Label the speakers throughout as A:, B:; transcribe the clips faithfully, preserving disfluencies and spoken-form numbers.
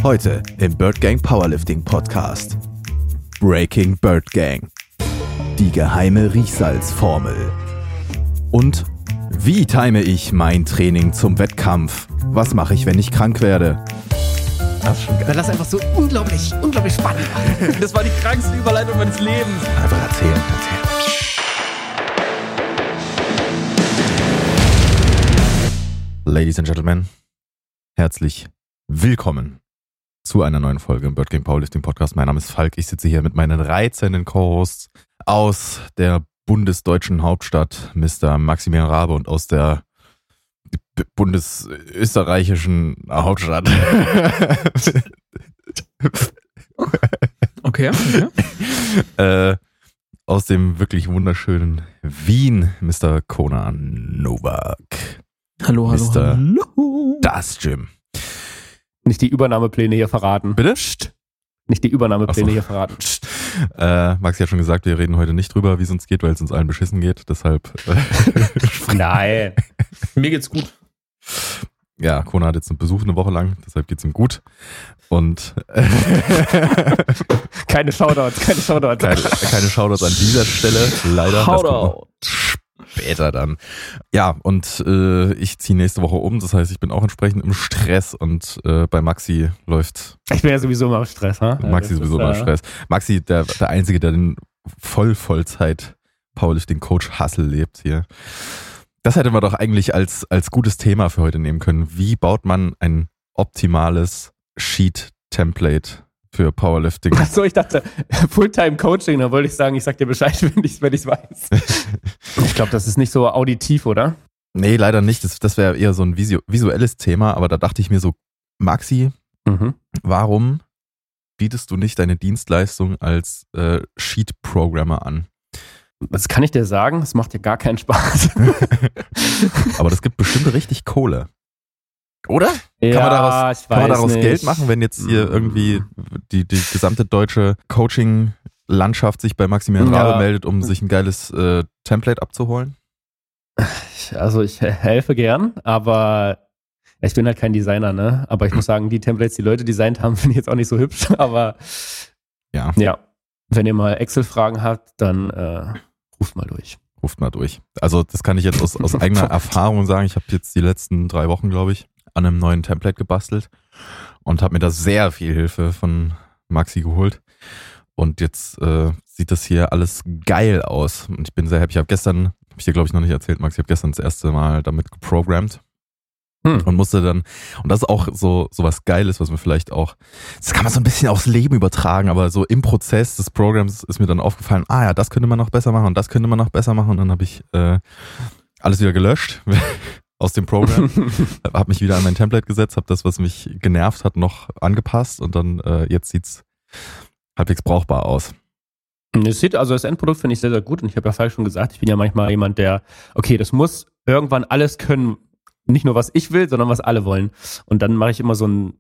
A: Heute im Bird Gang Powerlifting Podcast. Breaking Bird Gang. Die geheime Riechsalzformel. Und wie time ich mein Training zum Wettkampf? Was mache ich, wenn ich krank werde?
B: Das ist schon geil. Weil das einfach so unglaublich, unglaublich spannend war.
C: Das war die krankste Überleitung meines Lebens.
A: Einfach erzählen, erzählen. Ladies and Gentlemen, herzlich willkommen zu einer neuen Folge im Bird Gang Powerlifting Podcast. Mein Name ist Falk. Ich sitze hier mit meinen reizenden Co-Hosts aus der bundesdeutschen Hauptstadt, Mister Maximilian Rabe, und aus der b- bundesösterreichischen Hauptstadt.
C: Okay, okay.
A: äh, aus dem wirklich wunderschönen Wien, Mister Conan Novak.
C: Hallo, hallo,
A: Mister
C: hallo.
A: Das Gym.
B: Nicht die Übernahmepläne hier verraten.
A: Bitte?
B: Psst. Nicht die Übernahmepläne
A: Ach so.
B: hier verraten. Psst.
A: Äh, Maxi hat schon gesagt, wir reden heute nicht drüber, wie es uns geht, weil es uns allen beschissen geht. Deshalb. Äh,
B: Nein.
C: Mir geht's gut.
A: Ja, Kona hat jetzt einen Besuch eine Woche lang, deshalb geht's ihm gut. Und äh,
B: Keine Shoutouts, keine Shoutouts.
A: keine, keine Shoutouts an dieser Stelle, leider. Das kommt noch später dann. Ja, und äh, ich ziehe nächste Woche um, das heißt, ich bin auch entsprechend im Stress und äh, bei Maxi läuft.
B: Ich bin ja sowieso immer im Stress, ha?
A: Maxi
B: Ja,
A: sowieso immer im
B: äh,
A: Stress. Maxi, der, der Einzige, der den Voll-Vollzeit-Powerlifting-Coach-Hustle lebt hier. Das hätte man doch eigentlich als, als gutes Thema für heute nehmen können. Wie baut man ein optimales Sheet-Template für Powerlifting?
B: Achso, ich dachte, Fulltime-Coaching, da wollte ich sagen, ich sag dir Bescheid, wenn ich es wenn ich's weiß. Ich glaube, das ist nicht so auditiv, oder?
A: Nee, leider nicht. Das, das wäre eher so ein visu- visuelles Thema, aber da dachte ich mir so, Maxi,
B: Mhm.
A: warum bietest du nicht deine Dienstleistung als äh, Sheet-Programmer an?
B: Das kann ich dir sagen, es macht dir gar keinen Spaß.
A: Aber das gibt bestimmt richtig Kohle. Oder?
B: Ja,
A: Kann man daraus,
B: ich
A: kann man
B: weiß
A: daraus
B: nicht.
A: Geld machen, wenn jetzt hier irgendwie die, die gesamte deutsche Coaching-Landschaft sich bei Maximilian
B: Ja.
A: Rabe meldet, um sich ein geiles äh, Template abzuholen?
B: Also ich helfe gern, aber ich bin halt kein Designer, ne? Aber ich muss sagen, die Templates, die Leute designt haben, finde ich jetzt auch nicht so hübsch. Aber
A: Ja,
B: ja, wenn ihr mal Excel-Fragen habt, dann äh, ruft mal durch.
A: ruft mal durch. Also das kann ich jetzt aus, aus eigener Erfahrung sagen. Ich habe jetzt die letzten drei Wochen, glaube ich, an einem neuen Template gebastelt und habe mir da sehr viel Hilfe von Maxi geholt. Und jetzt äh, sieht das hier alles geil aus. Und ich bin sehr happy. Ich habe gestern, habe ich dir glaube ich noch nicht erzählt, Max, ich habe gestern das erste Mal damit geprogrammt.
B: Hm.
A: Und musste dann, und das ist auch so, so was Geiles, was mir vielleicht auch, das kann man so ein bisschen aufs Leben übertragen, aber so im Prozess des Programms ist mir dann aufgefallen, ah ja, das könnte man noch besser machen und das könnte man noch besser machen, und dann habe ich äh, alles wieder gelöscht aus dem Programm, habe mich wieder an mein Template gesetzt, habe das, was mich genervt hat, noch angepasst, und dann äh, jetzt sieht's halbwegs brauchbar aus.
B: Es sieht, also das Endprodukt finde ich sehr, sehr gut, und ich habe ja falsch schon gesagt, ich bin ja manchmal jemand, der, okay, das muss irgendwann alles können, nicht nur was ich will, sondern was alle wollen. Und dann mache ich immer so ein,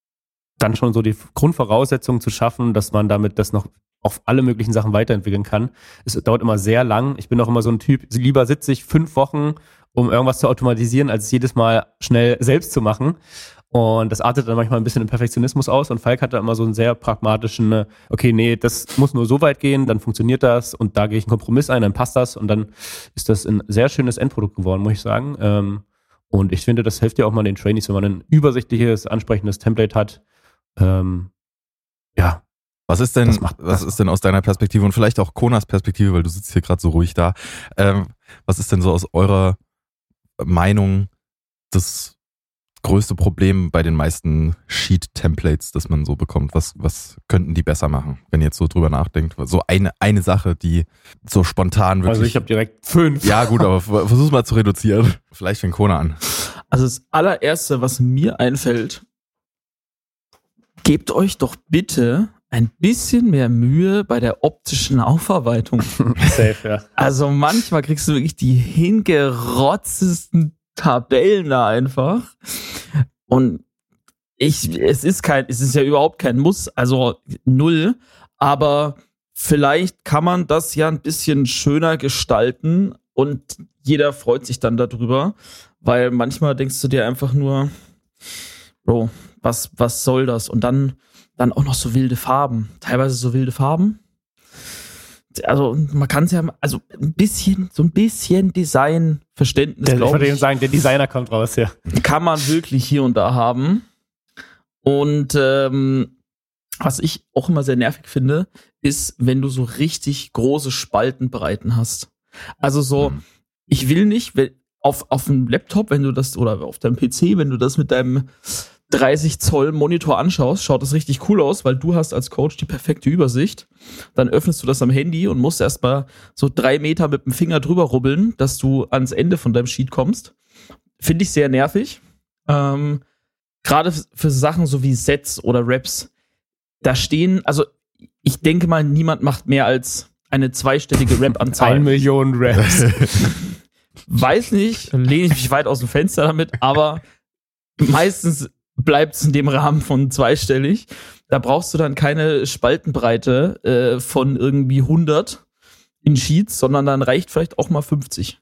B: dann schon so die Grundvoraussetzungen zu schaffen, dass man damit das noch auf alle möglichen Sachen weiterentwickeln kann. Es dauert immer sehr lang. Ich bin auch immer so ein Typ, lieber sitze ich fünf Wochen, um irgendwas zu automatisieren, als es jedes Mal schnell selbst zu machen. Und das artet dann manchmal ein bisschen in Perfektionismus aus. Und Falk hat da immer so einen sehr pragmatischen, okay, nee, das muss nur so weit gehen, dann funktioniert das und da gehe ich einen Kompromiss ein, dann passt das, und dann ist das ein sehr schönes Endprodukt geworden, muss ich sagen. Ähm, Und ich finde, das hilft ja auch mal den Trainees, wenn man ein übersichtliches, ansprechendes Template hat. Ähm, ja.
A: Was ist denn,
B: Das macht-
A: was ist denn aus deiner Perspektive und vielleicht auch Konas Perspektive, weil du sitzt hier gerade so ruhig da, ähm, was ist denn so aus eurer Meinung das größte Problem bei den meisten Sheet-Templates, das man so bekommt? Was, was könnten die besser machen, wenn ihr jetzt so drüber nachdenkt? So eine, eine Sache, die so spontan wirklich...
B: Also ich habe direkt fünf.
A: Ja gut, aber versuch's mal zu reduzieren. Vielleicht fängt Kona an.
C: Also das allererste, was mir einfällt, gebt euch doch bitte ein bisschen mehr Mühe bei der optischen Aufarbeitung.
B: Safe, ja.
C: Also manchmal kriegst du wirklich die hingerotzesten Tabellen da einfach. Und ich, es ist kein, es ist ja überhaupt kein Muss, also null, aber vielleicht kann man das ja ein bisschen schöner gestalten und jeder freut sich dann darüber, weil manchmal denkst du dir einfach nur, Bro, was, was soll das? Und dann, dann auch noch so wilde Farben. Teilweise so wilde Farben. Also man kann es ja, also ein bisschen, so ein bisschen Designverständnis,
B: Der, ich
C: glaube
B: würde
C: ich,
B: eben sagen, der Designer kommt raus, ja.
C: kann man wirklich hier und da haben. Und ähm, was ich auch immer sehr nervig finde, ist, wenn du so richtig große Spaltenbreiten hast. Also so,
A: Mhm.
C: ich will nicht, wenn, auf, auf dem Laptop, wenn du das, oder auf deinem P C, wenn du das mit deinem dreißig Zoll Monitor anschaust, schaut das richtig cool aus, weil du hast als Coach die perfekte Übersicht. Dann öffnest du das am Handy und musst erstmal so drei Meter mit dem Finger drüber rubbeln, dass du ans Ende von deinem Sheet kommst. Finde ich sehr nervig. Ähm, Gerade für Sachen so wie Sets oder Raps, da stehen, also ich denke mal, niemand macht mehr als eine zweistellige Rap-Anzahl.
B: Ein Million Raps.
C: Weiß nicht, lehne ich mich weit aus dem Fenster damit, aber meistens bleibt es in dem Rahmen von zweistellig. Da brauchst du dann keine Spaltenbreite äh, von irgendwie hundert in Sheets, sondern dann reicht vielleicht auch mal fünfzig.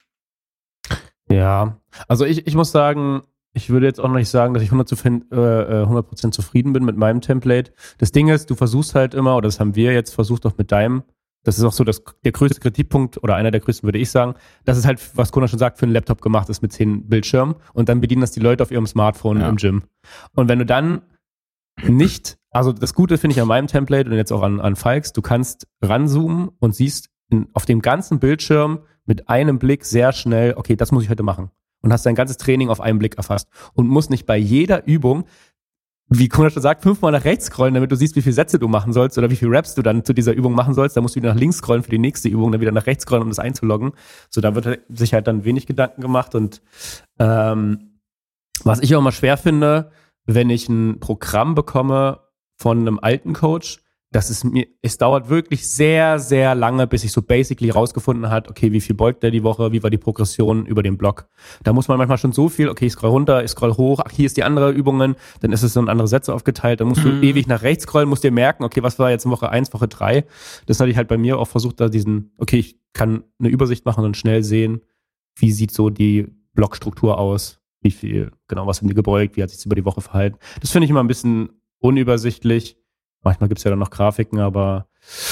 B: Ja, also ich, ich muss sagen, ich würde jetzt auch noch nicht sagen, dass ich hundert Prozent zufrieden bin mit meinem Template. Das Ding ist, du versuchst halt immer, oder das haben wir jetzt versucht auch mit deinem, das ist auch so das, der größte Kritikpunkt, oder einer der größten, würde ich sagen, dass es halt, was Conan schon sagt, für einen Laptop gemacht ist mit zehn Bildschirmen und dann bedienen das die Leute auf ihrem Smartphone
A: Ja.
B: im Gym. Und wenn du dann nicht, also das Gute finde ich an meinem Template und jetzt auch an, an Falks, du kannst ranzoomen und siehst in, auf dem ganzen Bildschirm mit einem Blick sehr schnell, okay, das muss ich heute machen. Und hast dein ganzes Training auf einen Blick erfasst. Und musst nicht bei jeder Übung, wie Conan schon sagt, fünfmal nach rechts scrollen, damit du siehst, wie viele Sätze du machen sollst oder wie viele Raps du dann zu dieser Übung machen sollst. Da musst du wieder nach links scrollen für die nächste Übung, dann wieder nach rechts scrollen, um das einzuloggen. So, da wird sich halt dann wenig Gedanken gemacht. Und ähm, was ich auch mal schwer finde, wenn ich ein Programm bekomme von einem alten Coach, das ist mir, es dauert wirklich sehr, sehr lange, bis ich so basically rausgefunden hat, okay, wie viel beugt der die Woche, wie war die Progression über den Block. Da muss man manchmal schon so viel, okay, ich scroll runter, ich scroll hoch, ach, hier ist die andere Übungen, dann ist es so in andere Sätze aufgeteilt, dann musst du
C: Mhm.
B: ewig nach rechts scrollen, musst dir merken, okay, was war jetzt in Woche eins, Woche drei. Das hatte ich halt bei mir auch versucht, da diesen, okay, ich kann eine Übersicht machen und schnell sehen, wie sieht so die Blockstruktur aus, wie viel, genau, was haben die gebeugt, wie hat sich über die Woche verhalten. Das finde ich immer ein bisschen unübersichtlich. Manchmal gibt's ja dann noch Grafiken, aber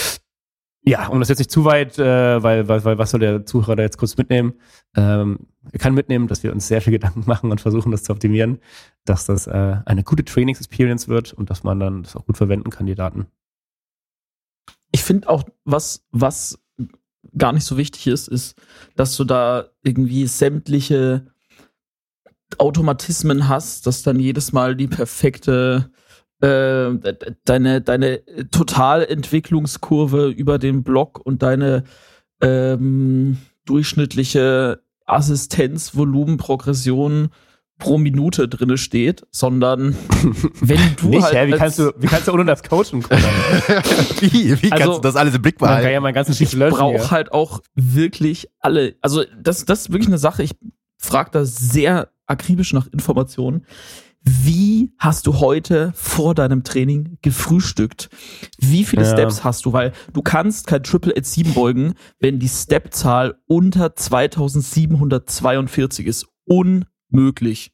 B: ja, um das jetzt nicht zu weit, äh, weil, weil, weil was soll der Zuhörer da jetzt kurz mitnehmen? Ähm, er kann mitnehmen, dass wir uns sehr viel Gedanken machen und versuchen, das zu optimieren, dass das äh, eine gute Trainingsexperience wird und dass man dann das auch gut verwenden kann, die Daten.
C: Ich finde auch, was, was gar nicht so wichtig ist, ist, dass du da irgendwie sämtliche Automatismen hast, dass dann jedes Mal die perfekte äh, deine, deine Totalentwicklungskurve über den Block und deine ähm, durchschnittliche Assistenzvolumenprogression pro Minute drinne steht, sondern wenn du
B: Nicht,
C: halt
B: hä? Wie
C: als-
B: kannst du, wie kannst du ohne das coachen, Conan?
A: Wie, wie
C: Also,
A: kannst du das alles im Blick
B: Man kann
A: behalten?
B: ja meinen ganzen
C: ich
B: Schiff löschen.
C: brauche
B: ja.
C: halt auch wirklich alle, also das, das ist wirklich eine Sache, ich frage da sehr akribisch nach Informationen. Wie hast du heute vor deinem Training gefrühstückt? Wie viele
B: Ja.
C: Steps hast du? Weil du kannst kein Triple H sieben beugen, wenn die Stepzahl unter zweitausendsiebenhundertzweiundvierzig ist. Unmöglich.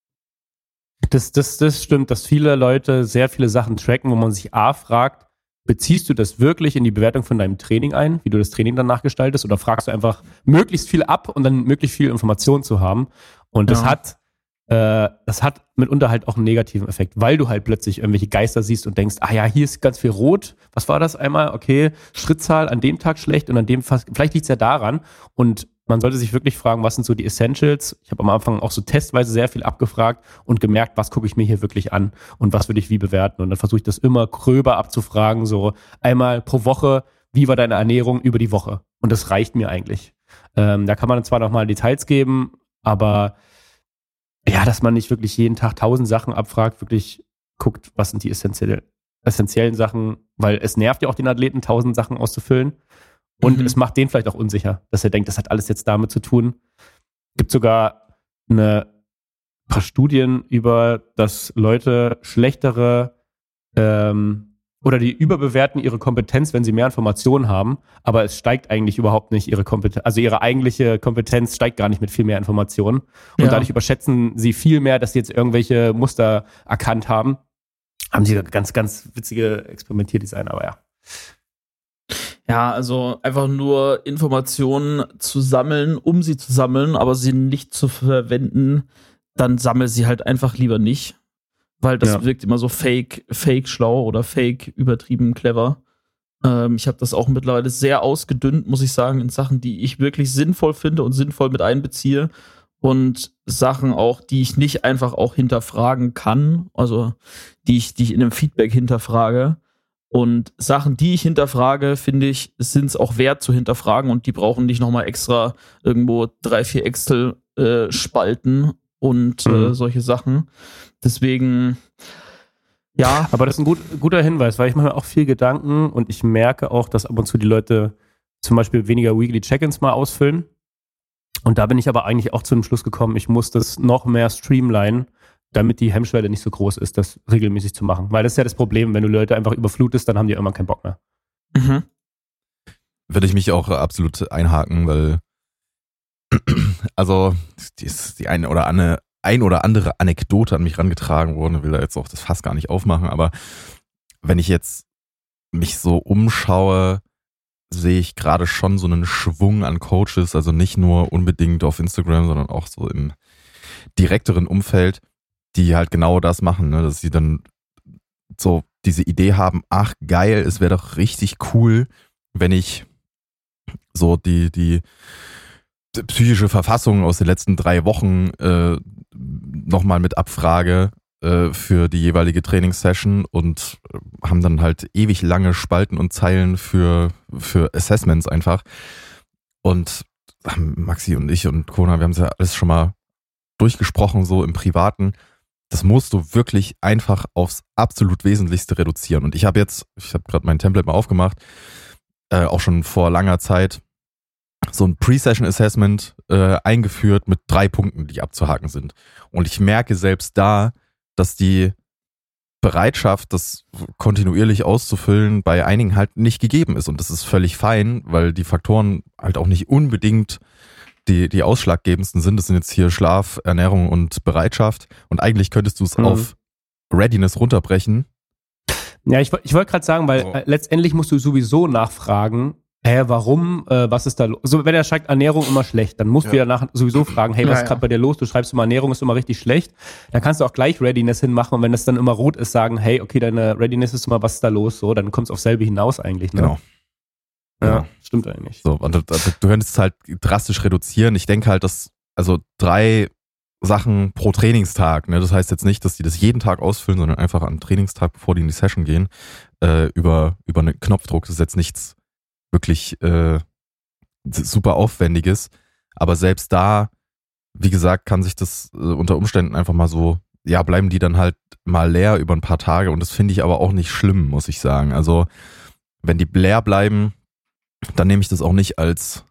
B: Das, das, das stimmt, dass viele Leute sehr viele Sachen tracken, wo man sich A fragt, beziehst du das wirklich in die Bewertung von deinem Training ein, wie du das Training danach gestaltest, oder fragst du einfach möglichst viel ab und dann möglichst viel Information zu haben? Und das
C: Ja.
B: hat äh, das hat mitunter halt auch einen negativen Effekt, weil du halt plötzlich irgendwelche Geister siehst und denkst, ah ja, hier ist ganz viel rot. Was war das einmal? Okay, Schrittzahl an dem Tag schlecht und an dem fast, vielleicht liegt es ja daran. Und man sollte sich wirklich fragen, was sind so die Essentials? Ich habe am Anfang auch so testweise sehr viel abgefragt und gemerkt, was gucke ich mir hier wirklich an und was würde ich wie bewerten. Und dann versuche ich das immer gröber abzufragen, so einmal pro Woche, wie war deine Ernährung über die Woche? Und das reicht mir eigentlich. Ähm, da kann man zwar nochmal Details geben, aber ja, dass man nicht wirklich jeden Tag tausend Sachen abfragt, wirklich guckt, was sind die essentielle, essentiellen Sachen, weil es nervt ja auch den Athleten, tausend Sachen auszufüllen. Und
C: Mhm.
B: es macht den vielleicht auch unsicher, dass er denkt, das hat alles jetzt damit zu tun. Gibt sogar eine paar Studien über, dass Leute schlechtere ähm, oder die überbewerten ihre Kompetenz, wenn sie mehr Informationen haben, aber es steigt eigentlich überhaupt nicht ihre Kompetenz, also ihre eigentliche Kompetenz steigt gar nicht mit viel mehr Informationen und
C: Ja.
B: dadurch überschätzen sie viel mehr, dass sie jetzt irgendwelche Muster erkannt haben. Haben sie ganz, ganz witzige Experimentierdesign, aber ja.
C: Ja, also einfach nur Informationen zu sammeln, um sie zu sammeln, aber sie nicht zu verwenden, dann sammel sie halt einfach lieber nicht. Weil das
B: Ja.
C: wirkt immer so fake, fake schlau oder fake übertrieben clever. Ähm, ich habe das auch mittlerweile sehr ausgedünnt, muss ich sagen, in Sachen, die ich wirklich sinnvoll finde und sinnvoll mit einbeziehe. Und Sachen auch, die ich nicht einfach auch hinterfragen kann, also die ich, die ich in einem Feedback hinterfrage. Und Sachen, die ich hinterfrage, finde ich, sind es auch wert zu hinterfragen und die brauchen nicht nochmal extra irgendwo drei, vier Excel-Spalten äh, und
B: Mhm.
C: äh, solche Sachen. Deswegen, ja.
B: Aber das ist ein gut, guter Hinweis, weil ich mache mir auch viel Gedanken und ich merke auch, dass ab und zu die Leute zum Beispiel weniger Weekly Check-ins mal ausfüllen. Und da bin ich aber eigentlich auch zu dem Schluss gekommen, ich muss das noch mehr streamlinen, damit die Hemmschwelle nicht so groß ist, das regelmäßig zu machen. Weil das ist ja das Problem, wenn du Leute einfach überflutest, dann haben die irgendwann keinen Bock mehr.
C: Mhm.
A: Würde ich mich auch absolut einhaken, weil also die ist die eine oder andere, ein oder andere Anekdote an mich rangetragen worden, ich will da jetzt auch das Fass gar nicht aufmachen, aber wenn ich jetzt mich so umschaue, sehe ich gerade schon so einen Schwung an Coaches, also nicht nur unbedingt auf Instagram, sondern auch so im direkteren Umfeld, die halt genau das machen, ne? Dass sie dann so diese Idee haben, ach geil, es wäre doch richtig cool, wenn ich so die, die psychische Verfassung aus den letzten drei Wochen äh, nochmal mit abfrage äh, für die jeweilige Trainingssession und äh, haben dann halt ewig lange Spalten und Zeilen für, für Assessments einfach. Und Maxi und ich und Kona, wir haben es ja alles schon mal durchgesprochen, so im Privaten. Das musst du wirklich einfach aufs absolut Wesentlichste reduzieren. Und ich habe jetzt, ich habe gerade mein Template mal aufgemacht, äh, auch schon vor langer Zeit so ein Pre-Session-Assessment äh, eingeführt mit drei Punkten, die abzuhaken sind. Und ich merke selbst da, dass die Bereitschaft, das kontinuierlich auszufüllen, bei einigen halt nicht gegeben ist. Und das ist völlig fein, weil die Faktoren halt auch nicht unbedingt die, die ausschlaggebendsten sind. Das sind jetzt hier Schlaf, Ernährung und Bereitschaft. Und eigentlich könntest du es
B: Mhm.
A: auf Readiness runterbrechen.
B: Ja, ich, ich wollte gerade sagen, weil
A: So.
B: äh, letztendlich musst du sowieso nachfragen, hä, warum, äh, was ist da los? Also wenn er schreibt, Ernährung immer schlecht, dann musst
A: Ja.
B: du ja nach, sowieso fragen, hey, was
C: Ja,
B: ist
C: ja.
B: gerade bei dir los? Du schreibst immer, Ernährung ist immer richtig schlecht. Dann kannst du auch gleich Readiness hinmachen und wenn das dann immer rot ist, sagen, hey, okay, deine Readiness ist immer, was ist da los? So, dann kommt es auf selbe hinaus eigentlich. Ne?
A: Genau.
B: Ja,
A: Genau.
B: stimmt eigentlich.
A: So, und du, du könntest es halt drastisch reduzieren. Ich denke halt, dass, also drei Sachen pro Trainingstag, ne, das heißt jetzt nicht, dass die das jeden Tag ausfüllen, sondern einfach am Trainingstag, bevor die in die Session gehen, äh, über, über einen Knopfdruck. Das ist jetzt nichts wirklich äh, super Aufwendiges. Aber selbst da, wie gesagt, kann sich das äh, unter Umständen einfach mal so, ja, bleiben die dann halt mal leer über ein paar Tage. Und das finde ich aber auch nicht schlimm, muss ich sagen. Also, wenn die leer bleiben, dann nehme ich das auch nicht als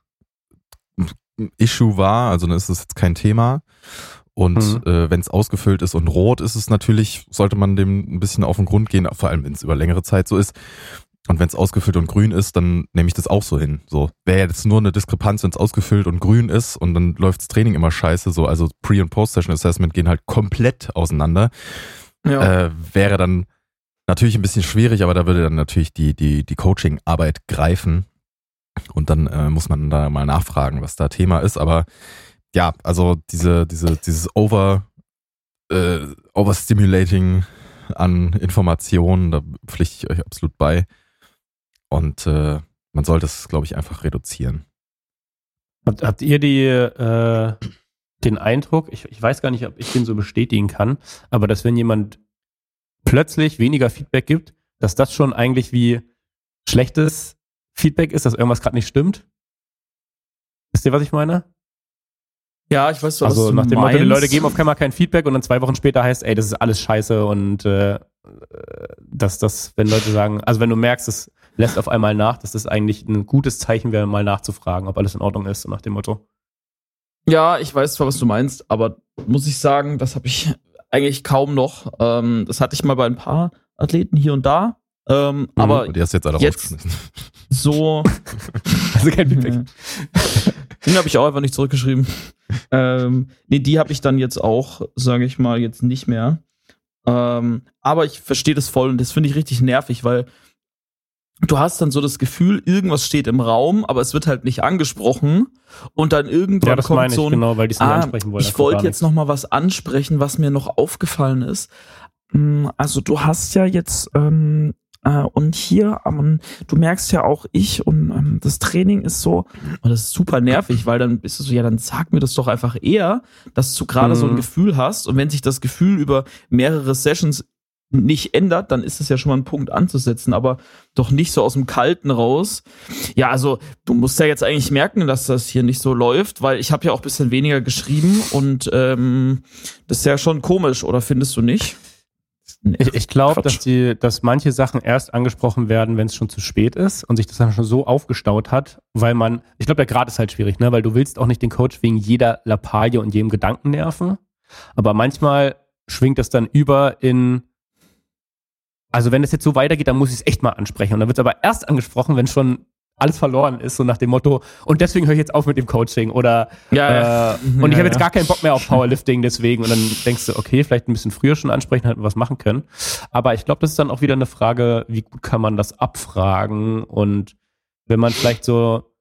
A: Issue wahr, also dann ist das jetzt kein Thema. Und
B: Mhm.
A: äh, wenn es ausgefüllt ist und rot ist es natürlich, sollte man dem ein bisschen auf den Grund gehen, vor allem wenn es über längere Zeit so ist. Und wenn es ausgefüllt und grün ist, dann nehme ich das auch so hin. So wäre jetzt nur eine Diskrepanz, wenn es ausgefüllt und grün ist und dann läuft das Training immer scheiße. So, also Pre- und Post-Session-Assessment gehen halt komplett auseinander.
C: Ja.
A: Äh, wäre dann natürlich ein bisschen schwierig, aber da würde dann natürlich die, die, die Coaching-Arbeit greifen. Und dann äh, muss man da mal nachfragen, was da Thema ist. Aber ja, also diese, diese, dieses Over, äh, Overstimulating an Informationen, da pflichte ich euch absolut bei. Und äh, man sollte es, glaube ich, einfach reduzieren.
B: Habt, habt ihr die, äh, den Eindruck, ich, ich weiß gar nicht, ob ich den so bestätigen kann, aber dass wenn jemand plötzlich weniger Feedback gibt, dass das schon eigentlich wie schlechtes Feedback ist, dass irgendwas gerade nicht stimmt? Wisst ihr, was ich meine?
C: Ja, ich weiß, was
B: Also
C: du
B: nach dem Motto, die
C: meinst.
B: Leute geben auf einmal kein Feedback und dann zwei Wochen später heißt, ey, das ist alles scheiße und äh, dass das, wenn Leute sagen, also wenn du merkst, es lässt auf einmal nach, dass das eigentlich ein gutes Zeichen wäre, mal nachzufragen, ob alles in Ordnung ist, so nach dem Motto.
C: Ja, ich weiß zwar, was du meinst, aber muss ich sagen, das habe ich eigentlich kaum noch. Ähm, das hatte ich mal bei ein paar Athleten hier und da. Ähm,
A: Mhm.
C: aber
A: Und die hast du jetzt alle
C: jetzt-
A: rausgeschmissen.
C: so,
B: Also kein Feedback.
C: den habe ich auch einfach nicht zurückgeschrieben. ähm, nee, die habe ich dann jetzt auch, sage ich mal, jetzt nicht mehr. Ähm, aber ich verstehe das voll und das finde ich richtig nervig, weil du hast dann so das Gefühl, irgendwas steht im Raum, aber es wird halt nicht angesprochen und dann irgendwann
B: Ja, das
C: kommt
B: meine ich,
C: so ein,
B: genau, weil die es nicht
C: ah,
B: ansprechen wollen.
C: ich wollte jetzt noch mal was ansprechen, was mir noch aufgefallen ist. Mm, Also du hast ja jetzt ähm, äh, und hier, ähm, du merkst ja auch ich und ähm, das Training ist so, und das ist super nervig, weil dann bist du so, ja, dann sag mir das doch einfach eher, dass du gerade
B: Mhm.
C: so ein Gefühl hast und wenn sich das Gefühl über mehrere Sessions nicht ändert, dann ist es ja schon mal ein Punkt anzusetzen, aber doch nicht so aus dem Kalten raus. Ja, also du musst ja jetzt eigentlich merken, dass das hier nicht so läuft, weil ich habe ja auch ein bisschen weniger geschrieben und ähm, das ist ja schon komisch, oder findest du nicht? Nee.
B: Ich, ich glaube,
C: Quatsch.
B: dass die, dass manche Sachen erst angesprochen werden, wenn es schon zu spät ist und sich das dann schon so aufgestaut hat, weil man, ich glaube, der Grad ist halt schwierig, ne, weil du willst auch nicht den Coach wegen jeder Lappalie und jedem Gedanken nerven, aber manchmal schwingt das dann über in, also wenn es jetzt so weitergeht, dann muss ich es echt mal ansprechen und dann wird es aber erst angesprochen, wenn schon alles verloren ist, so nach dem Motto, und deswegen höre ich jetzt auf mit dem Coaching oder
C: Ja,
B: äh, und ich
C: ja,
B: habe jetzt
C: ja.
B: gar keinen Bock mehr auf Powerlifting deswegen und dann denkst du, okay, vielleicht ein bisschen früher schon ansprechen, hätten wir was machen können. Aber ich glaube, das ist dann auch wieder eine Frage, wie gut kann man das abfragen und wenn man vielleicht so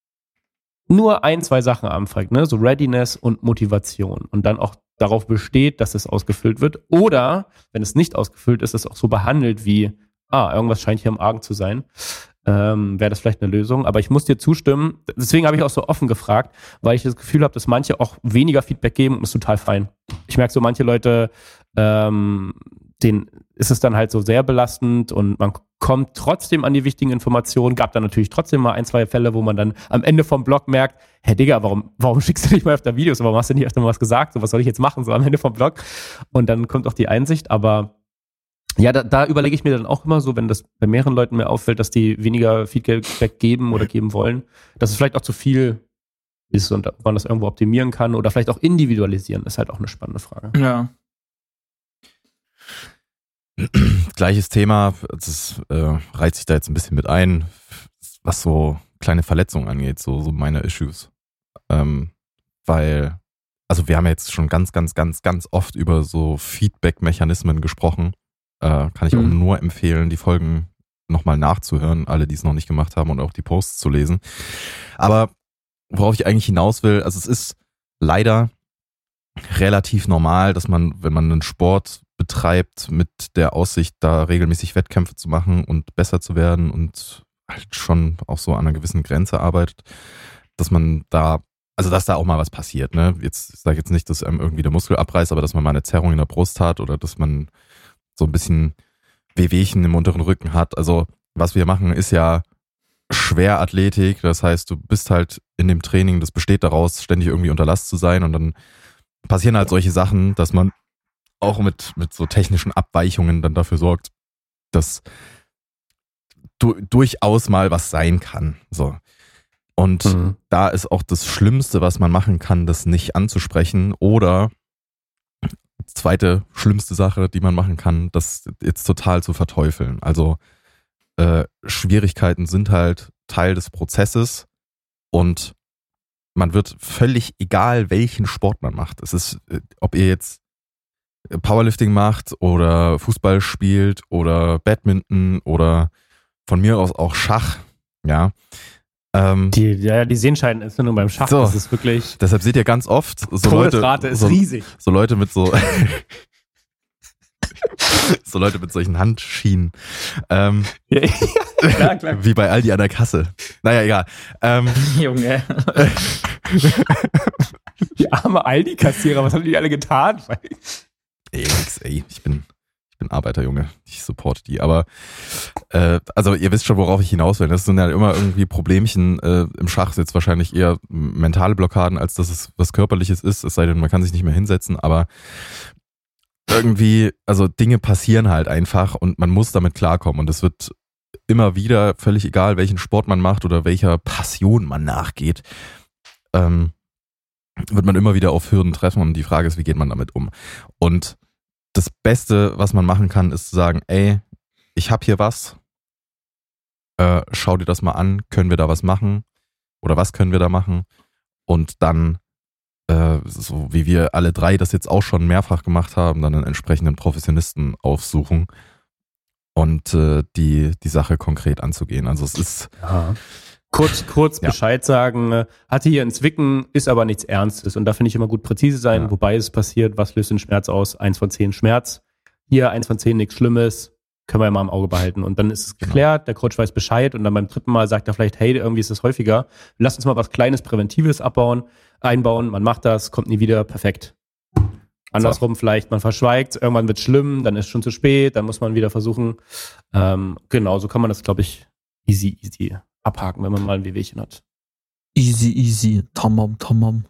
B: nur ein, zwei Sachen anfragt, ne, so Readiness und Motivation und dann auch darauf besteht, dass es ausgefüllt wird oder, wenn es nicht ausgefüllt ist, es auch so behandelt wie, ah, irgendwas scheint hier im Argen zu sein, ähm, wäre das vielleicht eine Lösung. Aber ich muss dir zustimmen, deswegen habe ich auch so offen gefragt, weil ich das Gefühl habe, dass manche auch weniger Feedback geben und ist total fein. Ich merke so, manche Leute, ähm, denen ist es dann halt so sehr belastend und man kommt trotzdem an die wichtigen Informationen. Gab dann natürlich trotzdem mal ein, zwei Fälle, wo man dann am Ende vom Blog merkt, hey Digga, warum, warum schickst du nicht mal öfter Videos? Warum hast du nicht öfter mal was gesagt? So, was soll ich jetzt machen? So am Ende vom Blog. Und dann kommt auch die Einsicht. Aber ja, da, da überlege ich mir dann auch immer so, wenn das bei mehreren Leuten mir auffällt, dass die weniger Feedback geben oder geben wollen, dass es vielleicht auch zu viel ist und man das irgendwo optimieren kann oder vielleicht auch individualisieren, ist halt auch eine spannende Frage.
C: Ja.
A: Gleiches Thema, das äh, reiht sich da jetzt ein bisschen mit ein, was so kleine Verletzungen angeht, so, so meine Issues. Ähm, weil, also wir haben ja jetzt schon ganz, ganz, ganz, ganz oft über so Feedback-Mechanismen gesprochen. Äh, kann ich auch
C: Mhm.
A: nur empfehlen, die Folgen nochmal nachzuhören, alle, die es noch nicht gemacht haben und auch die Posts zu lesen. Aber worauf ich eigentlich hinaus will, also es ist leider relativ normal, dass man, wenn man einen Sport betreibt mit der Aussicht, da regelmäßig Wettkämpfe zu machen und besser zu werden und halt schon auch so an einer gewissen Grenze arbeitet, dass man da, also dass da auch mal was passiert, ne? Jetzt sage ich jetzt nicht, dass einem irgendwie der Muskel abreißt, aber dass man mal eine Zerrung in der Brust hat oder dass man so ein bisschen Wehwehchen im unteren Rücken hat. Also was wir machen, ist ja Schwerathletik, das heißt, du bist halt in dem Training, das besteht daraus, ständig irgendwie unter Last zu sein und dann passieren halt solche Sachen, dass man auch mit, mit so technischen Abweichungen dann dafür sorgt, dass du, durchaus mal was sein kann. So. Und
B: Mhm.
A: da ist auch das Schlimmste, was man machen kann, das nicht anzusprechen oder zweite schlimmste Sache, die man machen kann, das jetzt total zu verteufeln. Also äh, Schwierigkeiten sind halt Teil des Prozesses und man wird völlig egal, welchen Sport man macht. Es ist, äh, ob ihr jetzt Powerlifting macht oder Fußball spielt oder Badminton oder von mir aus auch Schach, ja. Ähm,
B: Die, ja, die Sehenscheidenentzündung beim Schach,
A: So.
B: das ist wirklich,
A: deshalb seht ihr ganz oft so Leute,
B: Todesrate ist
A: so,
B: riesig.
A: so Leute mit so so Leute mit solchen Handschienen. Ähm,
B: Ja, klar, klar.
A: wie bei Aldi an der Kasse. Naja, egal. Ähm,
C: Junge.
B: Die arme Aldi-Kassierer, was haben die alle getan?
A: ey, nix, ey, ich bin, ich bin Arbeiterjunge. Ich supporte die. Aber äh, also ihr wisst schon, worauf ich hinaus will. Das sind ja immer irgendwie Problemchen. Äh, im Schach ist jetzt wahrscheinlich eher mentale Blockaden, als dass es was Körperliches ist. Es sei denn, man kann sich nicht mehr hinsetzen, aber irgendwie, also Dinge passieren halt einfach und man muss damit klarkommen. Und es wird immer wieder, völlig egal, welchen Sport man macht oder welcher Passion man nachgeht, ähm, wird man immer wieder auf Hürden treffen und die Frage ist, wie geht man damit um? Und das Beste, was man machen kann, ist zu sagen, ey, ich habe hier was, äh, schau dir das mal an, können wir da was machen oder was können wir da machen und dann, äh, so wie wir alle drei das jetzt auch schon mehrfach gemacht haben, dann einen entsprechenden Professionisten aufsuchen und äh, die, die Sache konkret anzugehen. Also es ist...
B: Ja. Kurz, kurz
A: ja.
B: Bescheid sagen, äh, hatte hier ein Zwicken, ist aber nichts Ernstes. Und da finde ich immer gut präzise sein,
A: Ja.
B: wobei es passiert, was löst den Schmerz aus? Eins von zehn Schmerz. Hier eins von zehn nichts Schlimmes, können wir immer im Auge behalten. Und dann ist es geklärt, der Coach weiß Bescheid und dann beim dritten Mal sagt er vielleicht, hey, irgendwie ist das häufiger. Lass uns mal was Kleines, Präventives abbauen, einbauen, man macht das, kommt nie wieder, perfekt. Andersrum vielleicht, man verschweigt, irgendwann wird es schlimm, dann ist es schon zu spät, dann muss man wieder versuchen. Ähm, genau, so kann man das, glaube ich, easy, easy abhaken, wenn man mal ein Wehwehchen hat.
C: Easy, easy. Tamam, tamam.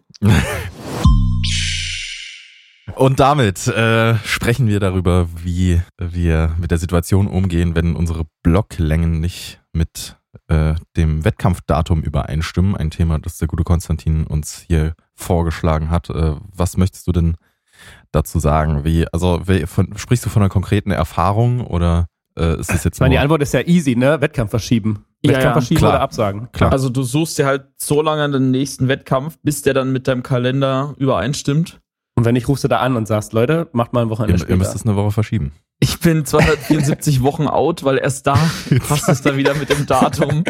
A: Und damit äh, sprechen wir darüber, wie wir mit der Situation umgehen, wenn unsere Blocklängen nicht mit äh, dem Wettkampfdatum übereinstimmen. Ein Thema, das der gute Konstantin uns hier vorgeschlagen hat. Äh, was möchtest du denn dazu sagen? Wie, also wie, von, sprichst du von einer konkreten Erfahrung oder äh, ist das jetzt
B: Ich meine, die
A: nur...
B: Antwort ist ja easy, ne? Wettkampf verschieben.
C: Ja,
B: Wettkampf
C: ja,
B: verschieben
A: klar.
B: oder absagen.
A: Klar.
C: Also du suchst dir halt so lange den nächsten Wettkampf, bis der dann mit deinem Kalender übereinstimmt.
B: Und wenn nicht, rufst du da an und sagst, Leute, macht mal ein Wochenende
A: Ihr,
B: später.
A: ihr müsst es eine Woche verschieben.
C: Ich bin zweihundertvierundsiebzig Wochen out, weil erst da passt es dann wieder mit dem Datum.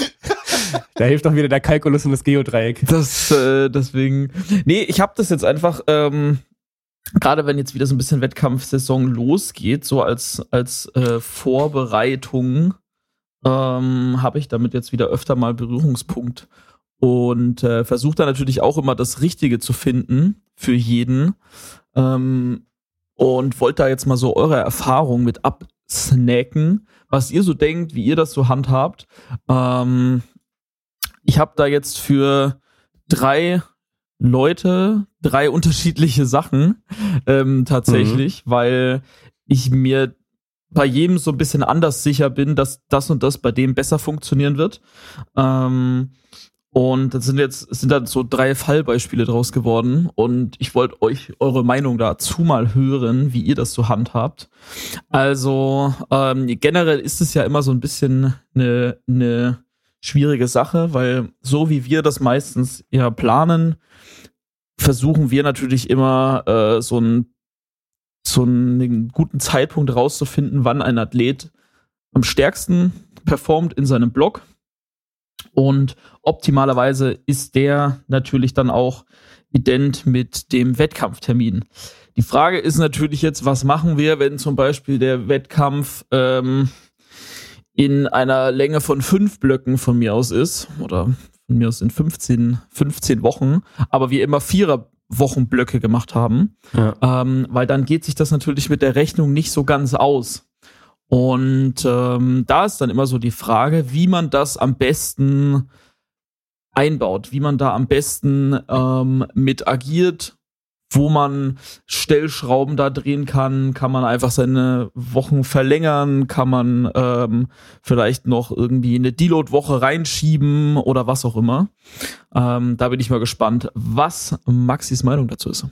B: Da hilft doch wieder der Kalkulus und das Geodreieck.
C: Das, äh, deswegen. Nee, ich habe das jetzt einfach, ähm, gerade wenn jetzt wieder so ein bisschen Wettkampfsaison losgeht, so als, als äh, Vorbereitung, ähm, habe ich damit jetzt wieder öfter mal Berührungspunkt. Und äh, versuche da natürlich auch immer das Richtige zu finden für jeden. Ähm, und wollte da jetzt mal so eure Erfahrung mit absnacken, was ihr so denkt, wie ihr das so handhabt. Ähm, ich habe da jetzt für drei Leute drei unterschiedliche Sachen ähm, tatsächlich, mhm. weil ich mir bei jedem so ein bisschen anders sicher bin, dass das und das bei dem besser funktionieren wird. Ähm, und das sind jetzt sind dann so drei Fallbeispiele draus geworden und ich wollte euch eure Meinung dazu mal hören, wie ihr das so handhabt. Also ähm, generell ist es ja immer so ein bisschen eine, eine schwierige Sache, weil so wie wir das meistens ja planen, versuchen wir natürlich immer äh, so einen so einen guten Zeitpunkt rauszufinden, wann ein Athlet am stärksten performt in seinem Block. Und optimalerweise ist der natürlich dann auch ident mit dem Wettkampftermin. Die Frage ist natürlich jetzt, was machen wir, wenn zum Beispiel der Wettkampf ähm, in einer Länge von fünf Blöcken von mir aus ist, oder von mir aus in fünfzehn, fünfzehn Wochen, aber wir immer vierer Wochenblöcke gemacht haben, ja. ähm, weil dann geht sich das natürlich mit der Rechnung nicht so ganz aus. Und ähm, da ist dann immer so die Frage, wie man das am besten einbaut, wie man da am besten ähm, mit agiert, wo man Stellschrauben da drehen kann, kann man einfach seine Wochen verlängern, kann man ähm, vielleicht noch irgendwie eine Deload-Woche reinschieben oder was auch immer. Ähm, da bin ich mal gespannt, was Maxis Meinung dazu ist.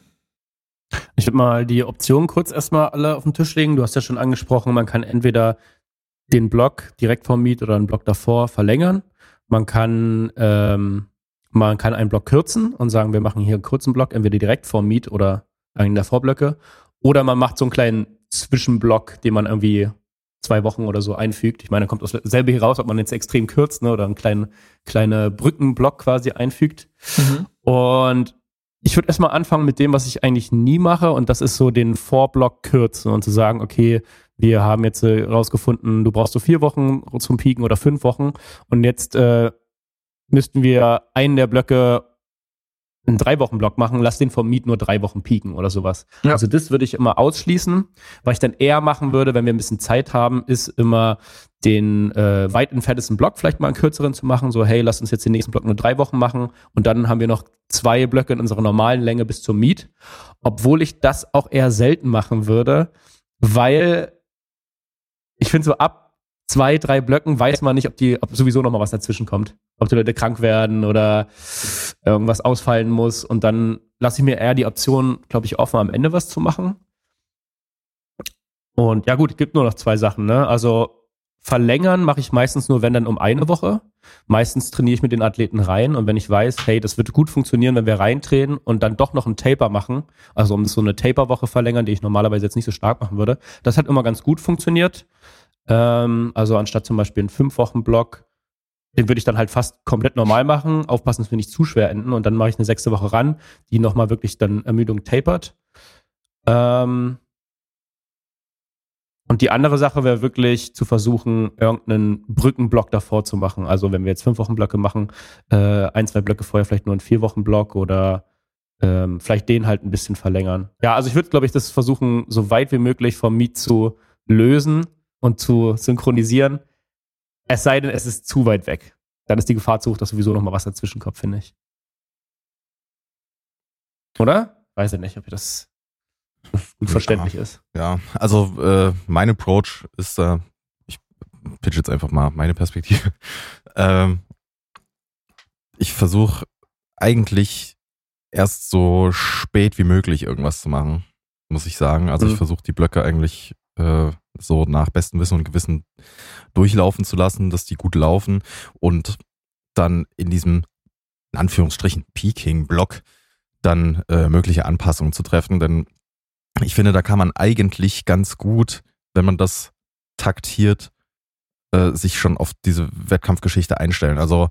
B: Ich würde mal die Optionen kurz erstmal alle auf den Tisch legen. Du hast ja schon angesprochen, man kann entweder den Block direkt vom Meet oder einen Block davor verlängern. Man kann ähm, man kann einen Block kürzen und sagen, wir machen hier einen kurzen Block, entweder direkt vorm Meet oder einen der Vorblöcke. Oder man macht so einen kleinen Zwischenblock, den man irgendwie zwei Wochen oder so einfügt. Ich meine, da kommt dasselbe hier raus, ob man jetzt extrem kürzt, ne, oder einen kleinen kleine Brückenblock quasi einfügt. Mhm. Und ich würde erstmal anfangen mit dem, was ich eigentlich nie mache, und das ist so den Vorblock kürzen und zu sagen, okay, wir haben jetzt äh, rausgefunden, du brauchst so vier Wochen zum Pieken oder fünf Wochen und jetzt äh, müssten wir einen der Blöcke einen Drei-Wochen-Block machen, lass den vom Meet nur drei Wochen pieken oder sowas. Ja. Also das würde ich immer ausschließen. Was ich dann eher machen würde, wenn wir ein bisschen Zeit haben, ist immer den äh, weit entferntesten Block vielleicht mal einen kürzeren zu machen. So, hey, lass uns jetzt den nächsten Block nur drei Wochen machen und dann haben wir noch zwei Blöcke in unserer normalen Länge bis zum Meet. Obwohl ich das auch eher selten machen würde, weil ich finde, so ab zwei, drei Blöcken weiß man nicht, ob die, ob sowieso noch mal was dazwischen kommt. Ob die Leute krank werden oder irgendwas ausfallen muss. Und dann lasse ich mir eher die Option, glaube ich, offen, am Ende was zu machen. Und ja gut, es gibt nur noch zwei Sachen, ne? Also verlängern mache ich meistens nur, wenn dann um eine Woche. Meistens trainiere ich mit den Athleten rein und wenn ich weiß, hey, das wird gut funktionieren, wenn wir reintreten und dann doch noch einen Taper machen, also um so eine Taper-Woche verlängern, die ich normalerweise jetzt nicht so stark machen würde, das hat immer ganz gut funktioniert. Ähm, also anstatt zum Beispiel einen fünf-Wochen-Block, den würde ich dann halt fast komplett normal machen, aufpassen, dass wir nicht zu schwer enden und dann mache ich eine sechste Woche ran, die nochmal wirklich dann Ermüdung tapert. Ähm, Und die andere Sache wäre wirklich zu versuchen, irgendeinen Brückenblock davor zu machen. Also wenn wir jetzt fünf Wochen Blöcke machen, äh, ein, zwei Blöcke vorher vielleicht nur einen vier Wochen Block oder ähm, vielleicht den halt ein bisschen verlängern. Ja, also ich würde, glaube ich, das versuchen, so weit wie möglich vom Meet zu lösen und zu synchronisieren. Es sei denn, es ist zu weit weg. Dann ist die Gefahr zu hoch, dass sowieso noch mal was dazwischen kommt, finde ich. Oder? Weiß ich nicht, ob ihr das gut verständlich
A: ja,
B: ist.
A: Ja, also äh, mein Approach ist, äh, ich pitch jetzt einfach mal meine Perspektive. ähm, ich versuche eigentlich erst so spät wie möglich irgendwas zu machen, muss ich sagen. Also mhm. ich versuche die Blöcke eigentlich äh, so nach bestem Wissen und Gewissen durchlaufen zu lassen, dass die gut laufen und dann in diesem, in Anführungsstrichen, Peaking-Block dann äh, mögliche Anpassungen zu treffen, denn ich finde, da kann man eigentlich ganz gut, wenn man das taktiert, äh, sich schon auf diese Wettkampfgeschichte einstellen. Also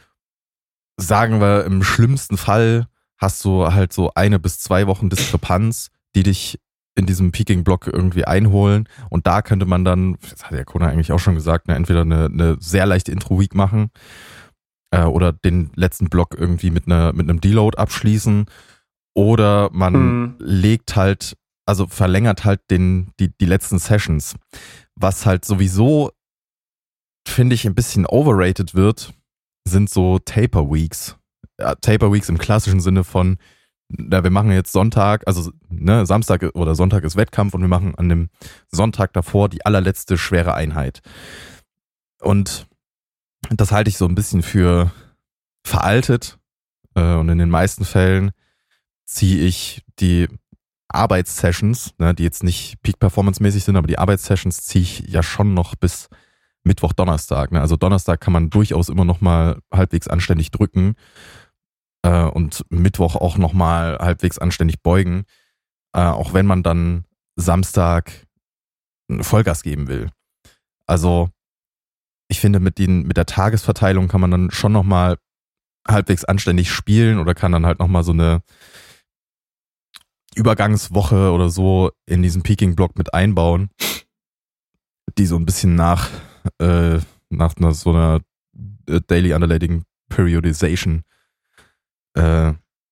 A: sagen wir, im schlimmsten Fall hast du halt so eine bis zwei Wochen Diskrepanz, die dich in diesem Peaking-Block irgendwie einholen. Und da könnte man dann, das hat der Kona eigentlich auch schon gesagt, ne, entweder eine, eine sehr leichte Intro-Week machen äh, oder den letzten Block irgendwie mit, einer, mit einem Deload abschließen. Oder man mhm. legt halt Also verlängert halt den, die, die letzten Sessions. Was halt sowieso, finde ich, ein bisschen overrated wird, sind so Taper Weeks. Ja, Taper Weeks im klassischen Sinne von, na, wir machen jetzt Sonntag, also ne, Samstag oder Sonntag ist Wettkampf und wir machen an dem Sonntag davor die allerletzte schwere Einheit. Und das halte ich so ein bisschen für veraltet. Äh, und in den meisten Fällen ziehe ich die Arbeitssessions, ne, die jetzt nicht Peak-Performance-mäßig sind, aber die Arbeitssessions ziehe ich ja schon noch bis Mittwoch, Donnerstag. Ne? Also Donnerstag kann man durchaus immer noch mal halbwegs anständig drücken äh, und Mittwoch auch noch mal halbwegs anständig beugen, äh, auch wenn man dann Samstag Vollgas geben will. Also ich finde, mit, den, mit der Tagesverteilung kann man dann schon noch mal halbwegs anständig spielen oder kann dann halt noch mal so eine Übergangswoche oder so in diesen Peaking-Block mit einbauen, die so ein bisschen nach, äh, nach einer, so einer Daily Underlating Periodization äh,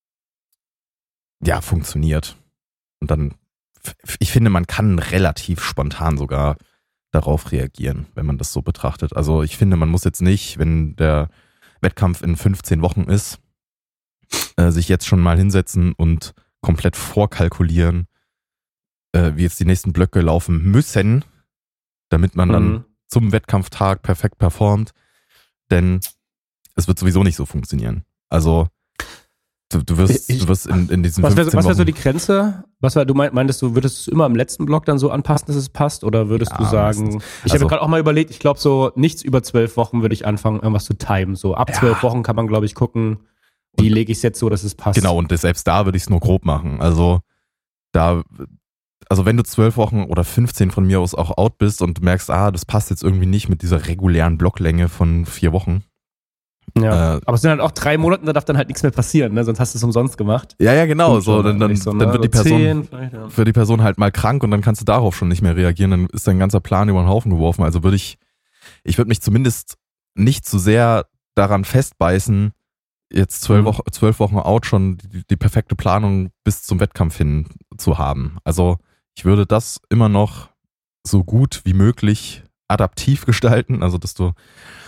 A: ja, funktioniert. Und dann, ich finde, man kann relativ spontan sogar darauf reagieren, wenn man das so betrachtet. Also ich finde, man muss jetzt nicht, wenn der Wettkampf in fünfzehn Wochen ist, äh, sich jetzt schon mal hinsetzen und komplett vorkalkulieren, äh, wie jetzt die nächsten Blöcke laufen müssen, damit man dann mhm. zum Wettkampftag perfekt performt. Denn es wird sowieso nicht so funktionieren. Also du, du wirst, ich, du wirst in, in diesen
B: was
A: fünfzehn
B: wär, Was wäre so
A: Wochen,
B: die Grenze? Was wär, du meintest, du würdest es immer im letzten Block dann so anpassen, dass es passt? Oder würdest
A: ja,
B: du sagen,
A: meistens.
B: ich
A: Also,
B: habe gerade auch mal überlegt, ich glaube so nichts über zwölf Wochen würde ich anfangen, irgendwas zu timen. So ab zwölf ja. Wochen kann man, glaube ich, gucken, wie lege ich es jetzt so, dass es passt.
A: Genau, und selbst da würde ich es nur grob machen. Also da, also wenn du zwölf Wochen oder fünfzehn von mir aus auch out bist und du merkst, ah, das passt jetzt irgendwie nicht mit dieser regulären Blocklänge von vier Wochen.
B: Ja,
A: äh,
B: aber es sind halt auch drei Monate, da darf dann halt nichts mehr passieren, ne? Sonst hast du es umsonst gemacht.
A: Ja, ja, genau. So, dann dann,
B: so, ne?
A: dann wird die
B: also
A: Person,
B: zehn, ja.
A: für die Person halt mal krank und dann kannst du darauf schon nicht mehr reagieren. Dann ist dein ganzer Plan über den Haufen geworfen. Also würde ich, ich würde mich zumindest nicht zu sehr daran festbeißen, jetzt zwölf, mhm. Wochen, zwölf Wochen out schon die, die perfekte Planung bis zum Wettkampf hin zu haben. Also ich würde das immer noch so gut wie möglich adaptiv gestalten, also dass du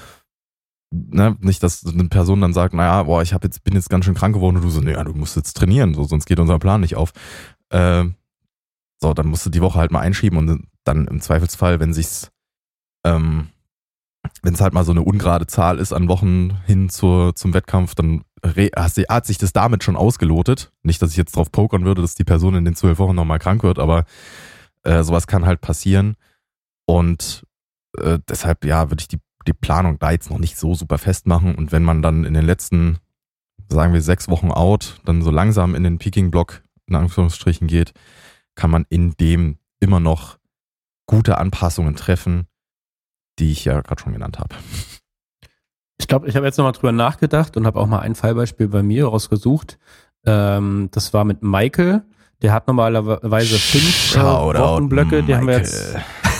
A: ne, nicht, dass eine Person dann sagt, naja, boah, ich hab jetzt, bin jetzt ganz schön krank geworden und du so, naja, du musst jetzt trainieren, so, sonst geht unser Plan nicht auf. Äh, so, dann musst du die Woche halt mal einschieben und dann im Zweifelsfall, wenn sich's ähm, wenn es halt mal so eine ungerade Zahl ist an Wochen hin zur, zum Wettkampf, dann re- hat sich das damit schon ausgelotet. Nicht, dass ich jetzt drauf pokern würde, dass die Person in den zwölf Wochen nochmal krank wird, aber Äh, sowas kann halt passieren. Und äh, deshalb, ja, würde ich die, die Planung da jetzt noch nicht so super festmachen. Und wenn man dann in den letzten, sagen wir, sechs Wochen out, dann so langsam in den Peaking-Block in Anführungsstrichen geht, kann man in dem immer noch gute Anpassungen treffen, die ich ja gerade schon genannt habe.
B: Ich glaube, ich habe jetzt nochmal drüber nachgedacht und habe auch mal ein Fallbeispiel bei mir rausgesucht. Ähm, das war mit Michael. Der hat normalerweise fünf äh, Wochenblöcke. Die haben wir jetzt.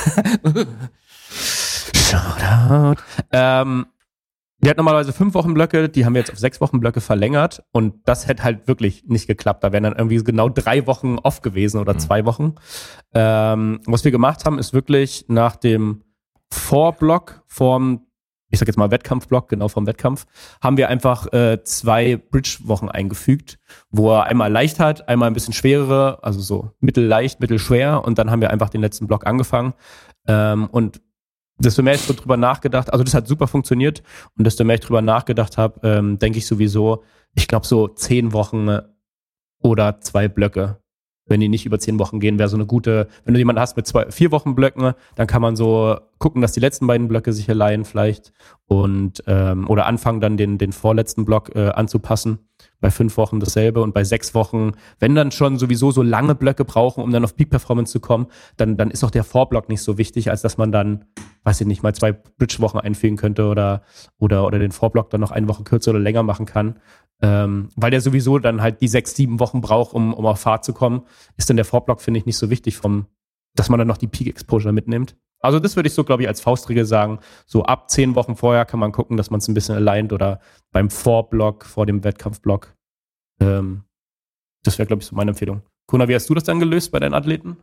B: Shoutout. Ähm, der hat normalerweise fünf Wochenblöcke. Die haben wir jetzt auf sechs Wochenblöcke verlängert. Und das hätte halt wirklich nicht geklappt. Da wären dann irgendwie genau drei Wochen off gewesen oder mhm. zwei Wochen. Ähm, was wir gemacht haben, ist wirklich nach dem Vorblock vom, ich sag jetzt mal Wettkampfblock, genau vom Wettkampf, haben wir einfach äh, zwei Bridge-Wochen eingefügt, wo er einmal leicht hat, einmal ein bisschen schwerere, also so mittelleicht, mittelschwer, und dann haben wir einfach den letzten Block angefangen. Ähm, und desto mehr ich so drüber nachgedacht, also das hat super funktioniert, und desto mehr ich drüber nachgedacht habe, ähm, denke ich sowieso, ich glaube so zehn Wochen oder zwei Blöcke. Wenn die nicht über zehn Wochen gehen, wäre so eine gute, wenn du jemanden hast mit zwei, vier Wochen Blöcken, dann kann man so gucken, dass die letzten beiden Blöcke sich leihen vielleicht und ähm, oder anfangen dann den, den vorletzten Block äh, anzupassen. Bei fünf Wochen dasselbe und bei sechs Wochen, wenn dann schon sowieso so lange Blöcke brauchen, um dann auf Peak Performance zu kommen, dann, dann ist auch der Vorblock nicht so wichtig, als dass man dann, weiß ich nicht, mal zwei Bridge-Wochen einfügen könnte oder, oder, oder den Vorblock dann noch eine Woche kürzer oder länger machen kann. Ähm, weil der sowieso dann halt die sechs, sieben Wochen braucht, um, um auf Fahrt zu kommen, ist dann der Vorblock, finde ich, nicht so wichtig, vom, dass man dann noch die Peak Exposure mitnimmt. Also das würde ich so, glaube ich, als Faustregel sagen. So ab zehn Wochen vorher kann man gucken, dass man es ein bisschen aligned oder beim Vorblock, vor dem Wettkampfblock. Ähm, das wäre, glaube ich, so meine Empfehlung. Kuna, wie hast du das dann gelöst bei deinen Athleten?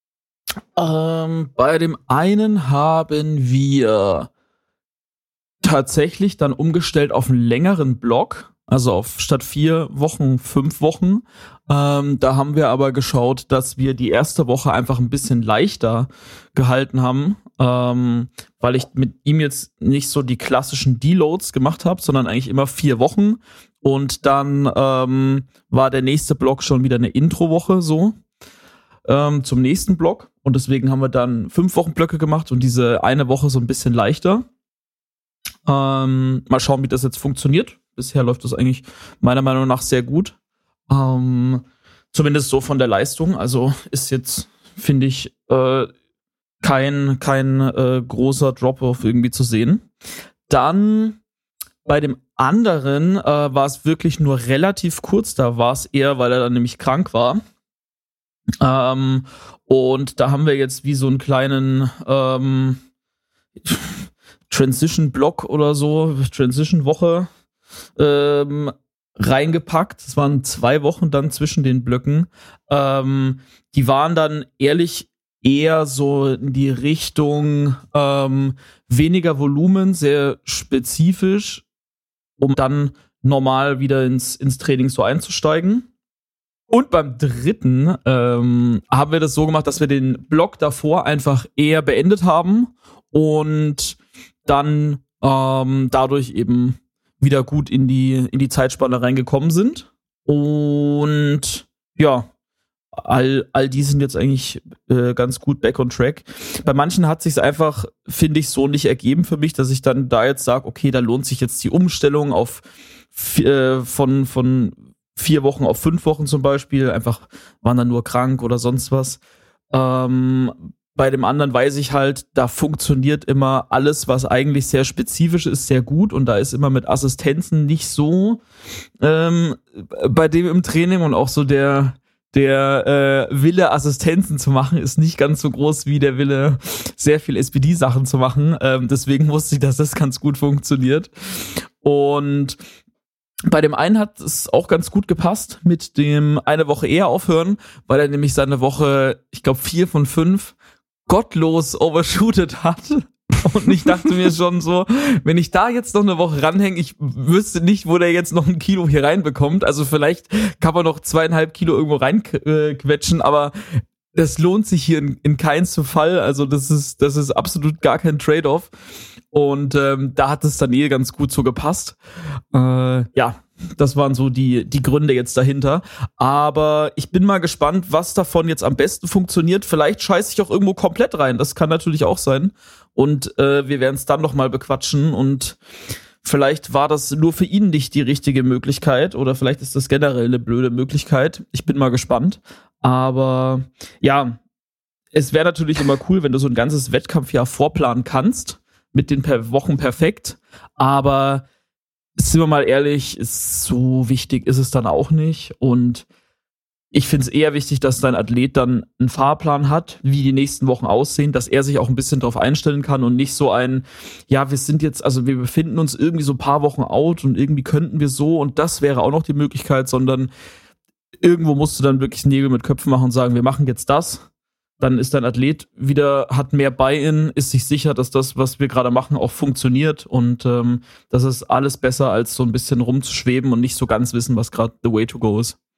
C: Ähm, bei dem einen haben wir tatsächlich dann umgestellt auf einen längeren Block. Also auf statt vier Wochen, fünf Wochen. Ähm, da haben wir aber geschaut, dass wir die erste Woche einfach ein bisschen leichter gehalten haben, ähm, weil ich mit ihm jetzt nicht so die klassischen Deloads gemacht habe, sondern eigentlich immer vier Wochen. Und dann ähm, war der nächste Block schon wieder eine Intro-Woche so ähm, zum nächsten Block. Und deswegen haben wir dann fünf Wochen Blöcke gemacht und diese eine Woche so ein bisschen leichter. Ähm, mal schauen, wie das jetzt funktioniert. Bisher läuft das eigentlich meiner Meinung nach sehr gut. Ähm, zumindest so von der Leistung. Also ist jetzt, finde ich, äh, kein, kein äh, großer Drop-off irgendwie zu sehen. Dann bei dem anderen äh, war es wirklich nur relativ kurz. Da war es eher, weil er dann nämlich krank war. Ähm, und da haben wir jetzt wie so einen kleinen ähm, Transition-Block oder so, Transition-Woche ähm, reingepackt. Es waren zwei Wochen dann zwischen den Blöcken. Ähm, die waren dann ehrlich eher so in die Richtung ähm, weniger Volumen, sehr spezifisch, um dann normal wieder ins, ins Training so einzusteigen. Und beim dritten ähm, haben wir das so gemacht, dass wir den Block davor einfach eher beendet haben und dann ähm, dadurch eben wieder gut in die, in die Zeitspanne reingekommen sind. Und ja, all, all die sind jetzt eigentlich äh, ganz gut back on track. Bei manchen hat sich's einfach, finde ich, so nicht ergeben für mich, dass ich dann da jetzt sage, okay, da lohnt sich jetzt die Umstellung auf äh, von, von vier Wochen auf fünf Wochen zum Beispiel. Einfach waren dann nur krank oder sonst was. Ähm, Bei dem anderen weiß ich halt, da funktioniert immer alles, was eigentlich sehr spezifisch ist, sehr gut. Und da ist immer mit Assistenzen nicht so ähm, bei dem im Training. Und auch so der, der äh, Wille, Assistenzen zu machen, ist nicht ganz so groß wie der Wille, sehr viel S P D-Sachen zu machen. Ähm, deswegen wusste ich, dass das ganz gut funktioniert. Und bei dem einen hat es auch ganz gut gepasst mit dem eine Woche eher aufhören, weil er nämlich seine Woche, ich glaube, vier von fünf gottlos overshootet hat. Und ich dachte mir schon so, wenn ich da jetzt noch eine Woche ranhänge, ich wüsste nicht, wo der jetzt noch ein Kilo hier reinbekommt. Also vielleicht kann man noch zweieinhalb Kilo irgendwo reinquetschen, aber das lohnt sich hier in, in keinster Fall. Also das ist, das ist absolut gar kein Trade-off. Und ähm, da hat es dann eh ganz gut so gepasst. Äh, ja, Das waren so die, die Gründe jetzt dahinter. Aber ich bin mal gespannt, was davon jetzt am besten funktioniert. Vielleicht scheiße ich auch irgendwo komplett rein. Das kann natürlich auch sein. Und äh, wir werden es dann nochmal bequatschen. Und vielleicht war das nur für ihn nicht die richtige Möglichkeit. Oder vielleicht ist das generell eine blöde Möglichkeit. Ich bin mal gespannt. Aber ja, es wäre natürlich immer cool, wenn du so ein ganzes Wettkampfjahr vorplanen kannst. Mit den per Wochen perfekt. Aber sind wir mal ehrlich, ist so wichtig ist es dann auch nicht. Und ich finde es eher wichtig, dass dein Athlet dann einen Fahrplan hat, wie die nächsten Wochen aussehen, dass er sich auch ein bisschen darauf einstellen kann und nicht so ein, ja, wir sind jetzt, also wir befinden uns irgendwie so ein paar Wochen out und irgendwie könnten wir so und das wäre auch noch die Möglichkeit, sondern irgendwo musst du dann wirklich Nägel mit Köpfen machen und sagen, wir machen jetzt das. Dann ist dein Athlet wieder, hat mehr Buy-in, ist sich sicher, dass das, was wir gerade machen, auch funktioniert. Und ähm, das ist alles besser, als so ein bisschen rumzuschweben und nicht so ganz wissen, was gerade the way to go ist.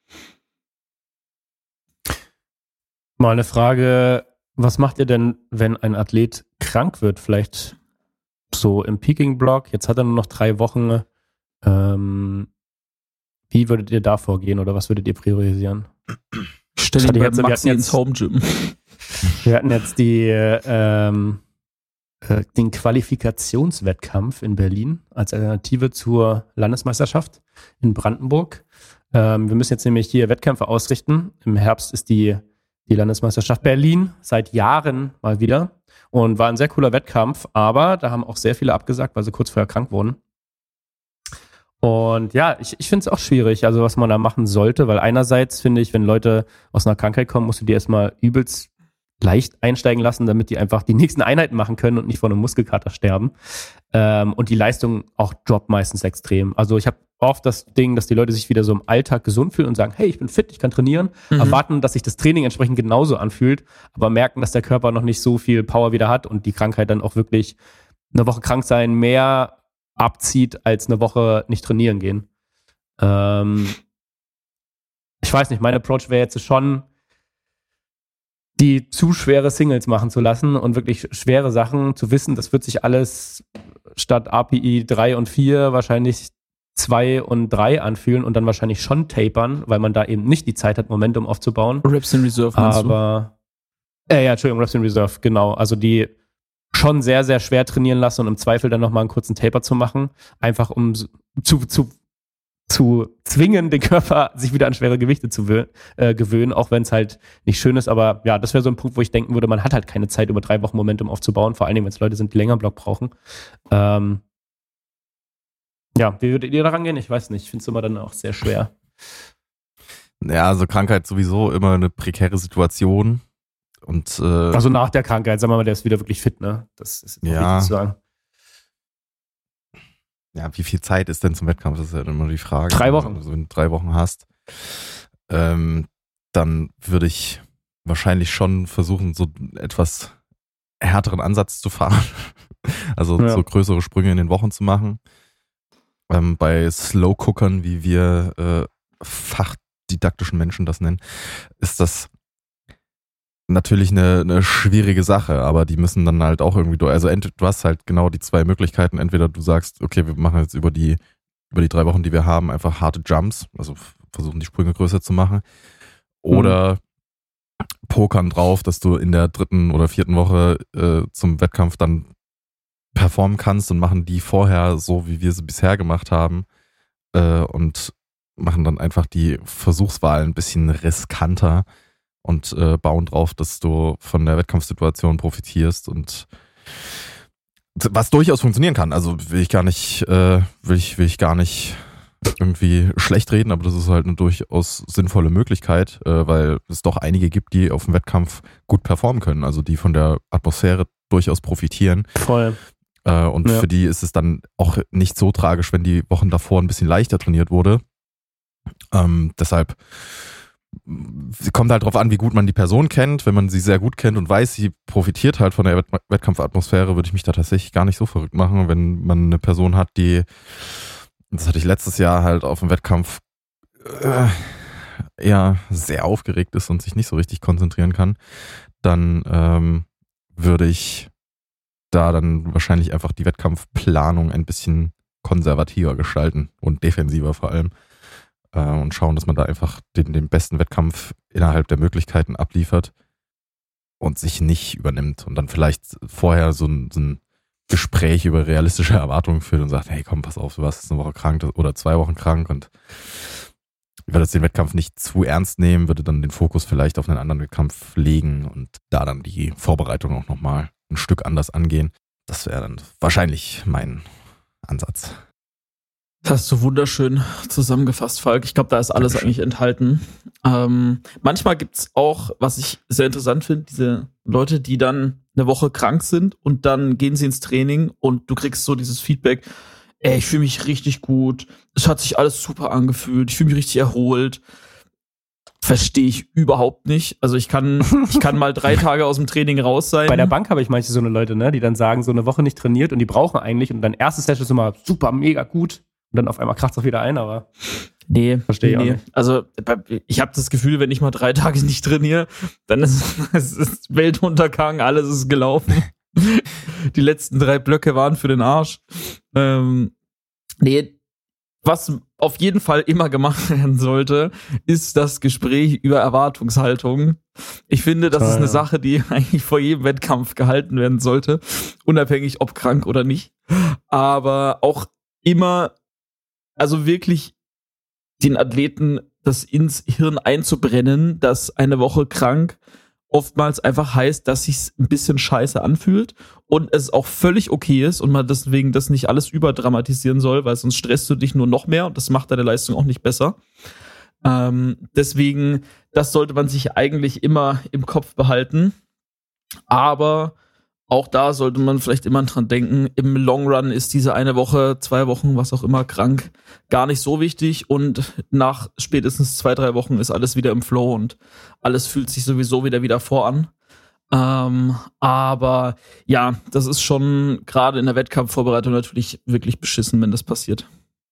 B: Mal eine Frage, was macht ihr denn, wenn ein Athlet krank wird? Vielleicht so im Peaking-Block, jetzt hat er nur noch drei Wochen. Ähm, wie würdet ihr da vorgehen oder was würdet ihr priorisieren?
C: Stell dich bei Maxi ins Home Gym.
B: Wir hatten jetzt die, ähm, äh, den Qualifikationswettkampf in Berlin als Alternative zur Landesmeisterschaft in Brandenburg. Ähm, wir müssen jetzt nämlich hier Wettkämpfe ausrichten. Im Herbst ist die, die Landesmeisterschaft Berlin seit Jahren mal wieder und war ein sehr cooler Wettkampf, aber da haben auch sehr viele abgesagt, weil sie kurz vorher krank wurden. Und ja, ich, ich finde es auch schwierig, also was man da machen sollte, weil einerseits finde ich, wenn Leute aus einer Krankheit kommen, musst du die erstmal übelst leicht einsteigen lassen, damit die einfach die nächsten Einheiten machen können und nicht vor einem Muskelkater sterben. Ähm, und die Leistung auch droppt meistens extrem. Also ich habe oft das Ding, dass die Leute sich wieder so im Alltag gesund fühlen und sagen, hey, ich bin fit, ich kann trainieren, mhm. erwarten, dass sich das Training entsprechend genauso anfühlt, aber merken, dass der Körper noch nicht so viel Power wieder hat und die Krankheit dann auch wirklich eine Woche krank sein mehr abzieht, als eine Woche nicht trainieren gehen. Ähm, ich weiß nicht, mein Approach wäre jetzt schon, die zu schwere Singles machen zu lassen und wirklich schwere Sachen zu wissen, das wird sich alles statt A P I drei und vier wahrscheinlich zwei und drei anfühlen und dann wahrscheinlich schon tapern, weil man da eben nicht die Zeit hat, Momentum aufzubauen.
C: Reps in Reserve meinst
B: Aber, du? Äh, ja, Entschuldigung, Reps in Reserve, genau. Also die schon sehr, sehr schwer trainieren lassen und im Zweifel dann nochmal einen kurzen Taper zu machen, einfach um zu, zu, zu zwingen, den Körper sich wieder an schwere Gewichte zu wö- äh, gewöhnen, auch wenn es halt nicht schön ist, aber ja, das wäre so ein Punkt, wo ich denken würde, man hat halt keine Zeit, über drei Wochen Momentum aufzubauen, vor allen Dingen, wenn es Leute sind, die länger einen Block brauchen. Ähm, ja, wie würdet ihr da rangehen? Ich weiß nicht, ich finde es immer dann auch sehr schwer.
A: Ja, also Krankheit sowieso immer eine prekäre Situation. Und, äh,
B: also nach der Krankheit, sagen wir mal, der ist wieder wirklich fit, ne? Das ist jetzt
A: ja.
B: wichtig zu sagen.
A: Ja, wie viel Zeit ist denn zum Wettkampf? Das ist ja immer die Frage.
B: Drei Wochen.
A: Also, wenn du drei Wochen hast, ähm, dann würde ich wahrscheinlich schon versuchen, so etwas härteren Ansatz zu fahren. Also
B: ja.
A: so größere Sprünge in den Wochen zu machen. Ähm, bei Slow-Cookern, wie wir äh, fachdidaktischen Menschen das nennen, ist das natürlich eine, eine schwierige Sache, aber die müssen dann halt auch irgendwie durch. Also ent, du hast halt genau die zwei Möglichkeiten. Entweder du sagst, okay, wir machen jetzt über die über die drei Wochen, die wir haben, einfach harte Jumps, also versuchen die Sprünge größer zu machen. Oder mhm. pokern drauf, dass du in der dritten oder vierten Woche äh, zum Wettkampf dann performen kannst und machen die vorher so, wie wir sie bisher gemacht haben äh, und machen dann einfach die Versuchswahl ein bisschen riskanter und äh, bauen drauf, dass du von der Wettkampfsituation profitierst und was durchaus funktionieren kann. Also will ich gar nicht, äh, will ich, will ich gar nicht irgendwie schlecht reden, aber das ist halt eine durchaus sinnvolle Möglichkeit, äh, weil es doch einige gibt, die auf dem Wettkampf gut performen können, also die von der Atmosphäre durchaus profitieren.
B: Voll.
A: Äh, und
B: ja.
A: für die ist es dann auch nicht so tragisch, wenn die Wochen davor ein bisschen leichter trainiert wurde. Ähm, deshalb kommt halt drauf an, wie gut man die Person kennt. Wenn man sie sehr gut kennt und weiß, sie profitiert halt von der Wett- Wettkampfatmosphäre, würde ich mich da tatsächlich gar nicht so verrückt machen. Wenn man eine Person hat, die, das hatte ich letztes Jahr halt auf dem Wettkampf äh, eher sehr aufgeregt ist und sich nicht so richtig konzentrieren kann, dann ähm, würde ich da dann wahrscheinlich einfach die Wettkampfplanung ein bisschen konservativer gestalten und defensiver vor allem. Äh, und schauen, dass man da einfach den, den besten Wettkampf innerhalb der Möglichkeiten abliefert und sich nicht übernimmt und dann vielleicht vorher so ein, so ein Gespräch über realistische Erwartungen führt und sagt, hey komm, pass auf, du warst jetzt eine Woche krank oder zwei Wochen krank und ich würde jetzt den Wettkampf nicht zu ernst nehmen, würde dann den Fokus vielleicht auf einen anderen Wettkampf legen und da dann die Vorbereitung auch nochmal ein Stück anders angehen. Das wäre dann wahrscheinlich mein Ansatz.
C: Das hast du wunderschön zusammengefasst, Falk. Ich glaube, da ist alles
A: Dankeschön.
C: eigentlich enthalten. Ähm, manchmal gibt's auch, was ich sehr interessant finde, diese Leute, die dann eine Woche krank sind und dann gehen sie ins Training und du kriegst so dieses Feedback, ey, ich fühle mich richtig gut, es hat sich alles super angefühlt, ich fühle mich richtig erholt. Verstehe ich überhaupt nicht. Also ich kann, ich kann mal drei Tage aus dem Training raus sein.
B: Bei der Bank habe ich manche so eine Leute, ne, die dann sagen, so eine Woche nicht trainiert und die brauchen eigentlich und dann erste Session ist immer super, mega gut und dann auf einmal kracht es auch wieder ein, aber
C: Nee,
B: verstehe ich
C: nee.
B: auch nicht.
C: Also ich habe das Gefühl, wenn ich mal drei Tage nicht trainiere, dann ist es ist Weltuntergang, alles ist gelaufen. Die letzten drei Blöcke waren für den Arsch. Ähm, nee, was auf jeden Fall immer gemacht werden sollte, ist das Gespräch über Erwartungshaltung. Ich finde, das
B: Toll,
C: ist eine
B: ja.
C: Sache, die eigentlich vor jedem Wettkampf gehalten werden sollte, unabhängig ob krank oder nicht. Aber auch immer, also wirklich den Athleten das ins Hirn einzubrennen, dass eine Woche krank oftmals einfach heißt, dass sich's ein bisschen scheiße anfühlt und es auch völlig okay ist und man deswegen das nicht alles überdramatisieren soll, weil sonst stresst du dich nur noch mehr und das macht deine Leistung auch nicht besser. Ähm, deswegen, das sollte man sich eigentlich immer im Kopf behalten. Aber auch da sollte man vielleicht immer dran denken, im Long Run ist diese eine Woche, zwei Wochen, was auch immer, krank, gar nicht so wichtig und nach spätestens zwei, drei Wochen ist alles wieder im Flow und alles fühlt sich sowieso wieder wieder voran. Ähm, aber ja, das ist schon gerade in der Wettkampfvorbereitung natürlich wirklich beschissen, wenn das passiert.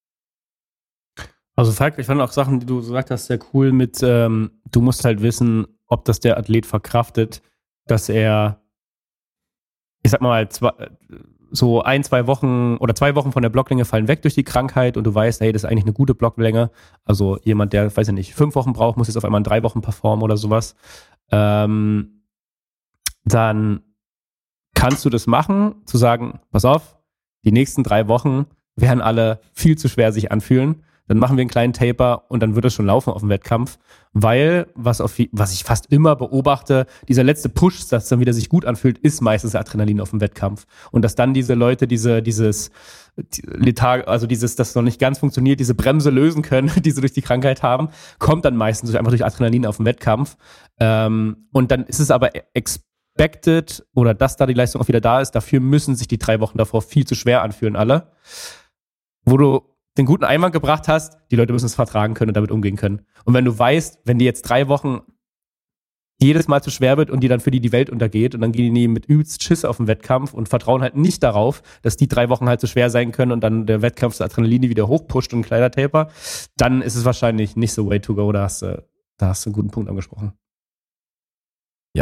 B: Also Falk, ich fand auch Sachen, die du gesagt hast, sehr cool mit, ähm, du musst halt wissen, ob das der Athlet verkraftet, dass er ich sag mal, zwei, so ein, zwei Wochen oder zwei Wochen von der Blocklänge fallen weg durch die Krankheit und du weißt, hey, das ist eigentlich eine gute Blocklänge. Also jemand, der, weiß ich nicht, fünf Wochen braucht, muss jetzt auf einmal in drei Wochen performen oder sowas. Ähm, dann kannst du das machen, zu sagen, pass auf, die nächsten drei Wochen werden alle viel zu schwer sich anfühlen. Dann machen wir einen kleinen Taper und dann wird es schon laufen auf dem Wettkampf, weil, was, auf, was ich fast immer beobachte, dieser letzte Push, das dann wieder sich gut anfühlt, ist meistens Adrenalin auf dem Wettkampf. Und dass dann diese Leute diese, dieses Letharg, also dieses, das noch nicht ganz funktioniert, diese Bremse lösen können, die sie durch die Krankheit haben, kommt dann meistens einfach durch Adrenalin auf dem Wettkampf. Ähm, und dann ist es aber expected, oder dass da die Leistung auch wieder da ist, dafür müssen sich die drei Wochen davor viel zu schwer anfühlen, alle. Wo du den guten Einwand gebracht hast, die Leute müssen es vertragen können und damit umgehen können. Und wenn du weißt, wenn die jetzt drei Wochen jedes Mal zu schwer wird und die dann für die die Welt untergeht und dann gehen die mit übelst Schiss auf den Wettkampf und vertrauen halt nicht darauf, dass die drei Wochen halt so schwer sein können und dann der Wettkampf das Adrenalin wieder hochpusht und ein kleiner Taper, dann ist es wahrscheinlich nicht so way to go. Da hast du, da hast du einen guten Punkt angesprochen.
A: Ja.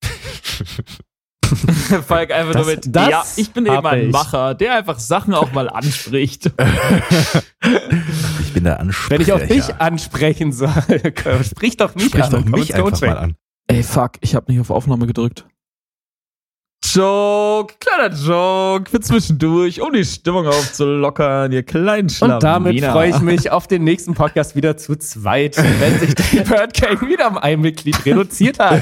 C: Falk einfach
B: Das-
C: nur mit,
B: das
C: ja, ich bin
B: hab
C: eben ein
B: ich.
C: Macher, der einfach Sachen auch mal anspricht.
A: Ich bin der Ansprecher.
B: Wenn ich auf dich ansprechen soll, sprich doch mich
A: Sprich
B: an.
A: doch
B: und komm
A: mich
B: ins
A: einfach
B: Coaching.
A: mal an.
C: Ey, fuck, ich habe nicht auf Aufnahme gedrückt. Joke, kleiner Joke für zwischendurch, um die Stimmung aufzulockern, ihr kleinen Schlawiner.
B: Und damit freue ich mich auf den nächsten Podcast wieder zu zweit, wenn sich der Bird Gang wieder um ein Mitglied reduziert hat.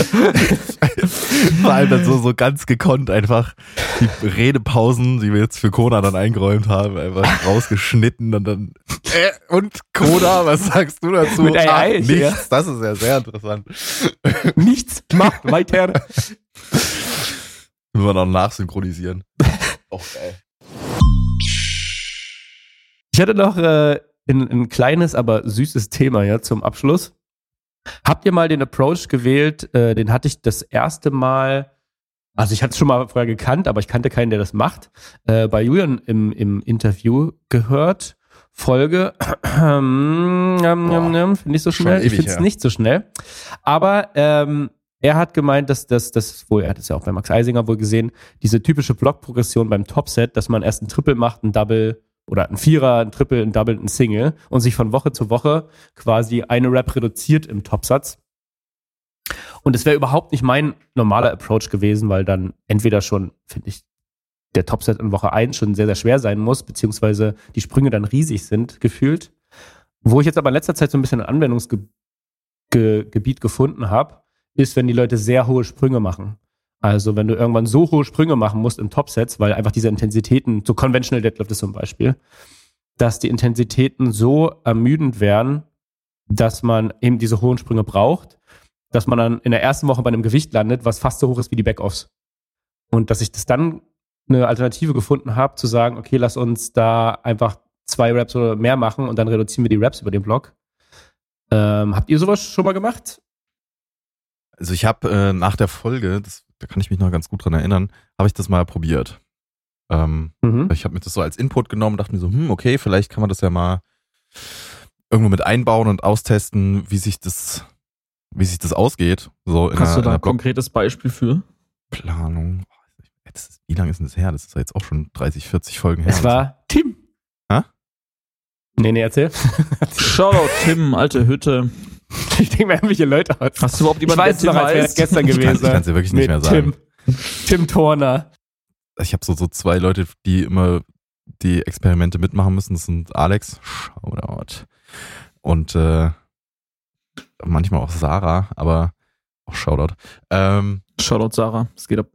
A: Vor allem dann so, so ganz gekonnt einfach die Redepausen, die wir jetzt für Kona dann eingeräumt haben, einfach rausgeschnitten und dann äh, und Kona, was sagst du dazu?
B: Mit A I,
A: nichts,
B: ja.
A: das ist ja sehr interessant.
B: Nichts macht weiter.
A: Müssen wir noch nachsynchronisieren. Auch geil.
B: Ich hatte noch äh, ein, ein kleines, aber süßes Thema ja zum Abschluss. Habt ihr mal den Approach gewählt? Äh, den hatte ich das erste Mal, also ich hatte es schon mal vorher gekannt, aber ich kannte keinen, der das macht. Äh, bei Julian im, im Interview gehört. Folge, ähm, ähm, ähm, ähm, nicht so
A: schon
B: schnell. Ich
A: ewig
B: finde es
A: her.
B: nicht so schnell. Aber ähm, er hat gemeint, dass das, das wohl, er hat es ja auch bei Max Eisinger wohl gesehen, diese typische Blockprogression beim Topset, dass man erst ein Triple macht, ein Double oder ein Vierer, ein Triple, ein Double, ein Single und sich von Woche zu Woche quasi eine Rep reduziert im Topsatz. Und es wäre überhaupt nicht mein normaler Approach gewesen, weil dann entweder schon, finde ich, der Topset in Woche eins schon sehr, sehr schwer sein muss, beziehungsweise die Sprünge dann riesig sind, gefühlt. Wo ich jetzt aber in letzter Zeit so ein bisschen ein Anwendungsgebiet ge- Gebiet gefunden habe, ist, wenn die Leute sehr hohe Sprünge machen. Also wenn du irgendwann so hohe Sprünge machen musst im Topsets, weil einfach diese Intensitäten, so Conventional Deadlift ist zum Beispiel, dass die Intensitäten so ermüdend werden, dass man eben diese hohen Sprünge braucht, dass man dann in der ersten Woche bei einem Gewicht landet, was fast so hoch ist wie die Backoffs. Und dass ich das dann eine Alternative gefunden habe, zu sagen, okay, lass uns da einfach zwei Reps oder mehr machen und dann reduzieren wir die Reps über den Block. Ähm, habt ihr sowas schon mal gemacht?
A: Also ich habe äh, nach der Folge, das, da kann ich mich noch ganz gut dran erinnern, habe ich das mal probiert. Ähm,
B: Mhm.
A: Ich habe mir das so als Input genommen, dachte mir so, hm, okay, vielleicht kann man das ja mal irgendwo mit einbauen und austesten, wie sich das, wie sich das ausgeht. So in
C: Hast
A: einer,
C: du
A: in
C: da
A: einer
C: ein konkretes Beispiel für?
A: Blockplanung. Das ist, wie lange ist denn das her? Das ist ja jetzt auch schon dreißig, vierzig Folgen her.
B: Es war Tim.
A: Hä?
B: Nee, nee, erzähl.
C: Shoutout Tim, alte Hütte.
B: Ich denke mir, irgendwelche Leute aus.
C: Hast du überhaupt
B: Ich
C: jemanden,
B: weiß
C: der
B: noch,
C: Tim
B: als wäre es
C: heißt?
B: gestern
A: Ich kann-
B: gewesen.
A: ich kann's dir wirklich nicht
B: Mit
A: mehr sagen.
B: Tim. Tim Turner.
A: Ich habe so, so zwei Leute, die immer die Experimente mitmachen müssen. Das sind Alex, Shoutout, und äh, manchmal auch Sarah, aber auch Shoutout. Ähm,
C: Shoutout Sarah, es geht ab.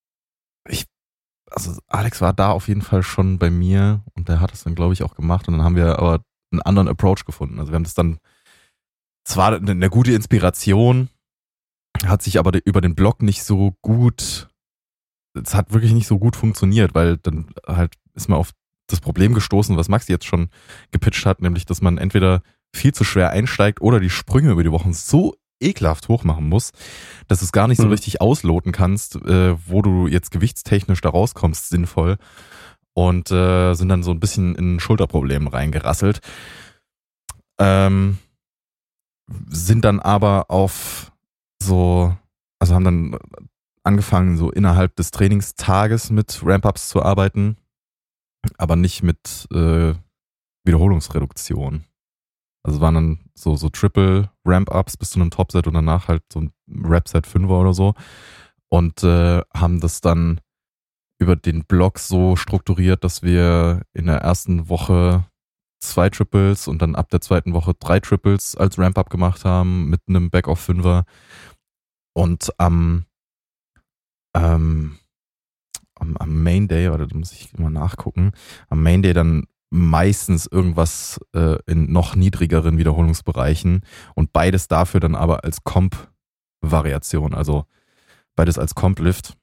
A: also Alex war da auf jeden Fall schon bei mir und der hat es dann, glaube ich, auch gemacht. Und dann haben wir aber einen anderen Approach gefunden. Also wir haben das dann, zwar eine, eine gute Inspiration, hat sich aber über den Blog nicht so gut, es hat wirklich nicht so gut funktioniert, weil dann halt ist man auf das Problem gestoßen, was Maxi jetzt schon gepitcht hat, nämlich, dass man entweder viel zu schwer einsteigt oder die Sprünge über die Wochen so ekelhaft hoch machen muss, dass du es gar nicht so
B: Mhm.
A: richtig ausloten kannst, äh, wo du jetzt gewichtstechnisch da rauskommst, sinnvoll. Und äh, sind dann so ein bisschen in Schulterproblemen reingerasselt. Ähm, sind dann aber auf so, also haben dann angefangen, so innerhalb des Trainingstages mit Ramp-Ups zu arbeiten, aber nicht mit äh, Wiederholungsreduktion. Also waren dann so, so Triple Ramp-Ups bis zu einem Topset und danach halt so ein Rap-Set Fünfer oder so. Und äh, haben das dann über den Blog so strukturiert, dass wir in der ersten Woche zwei Triples und dann ab der zweiten Woche drei Triples als Ramp-Up gemacht haben mit einem Back-Off-Fünfer. Und am, ähm, am, am Main Day, oder da muss ich immer nachgucken, am Main Day dann meistens irgendwas äh, in noch niedrigeren Wiederholungsbereichen und beides dafür dann aber als Comp-Variation, also beides als Comp-Lift.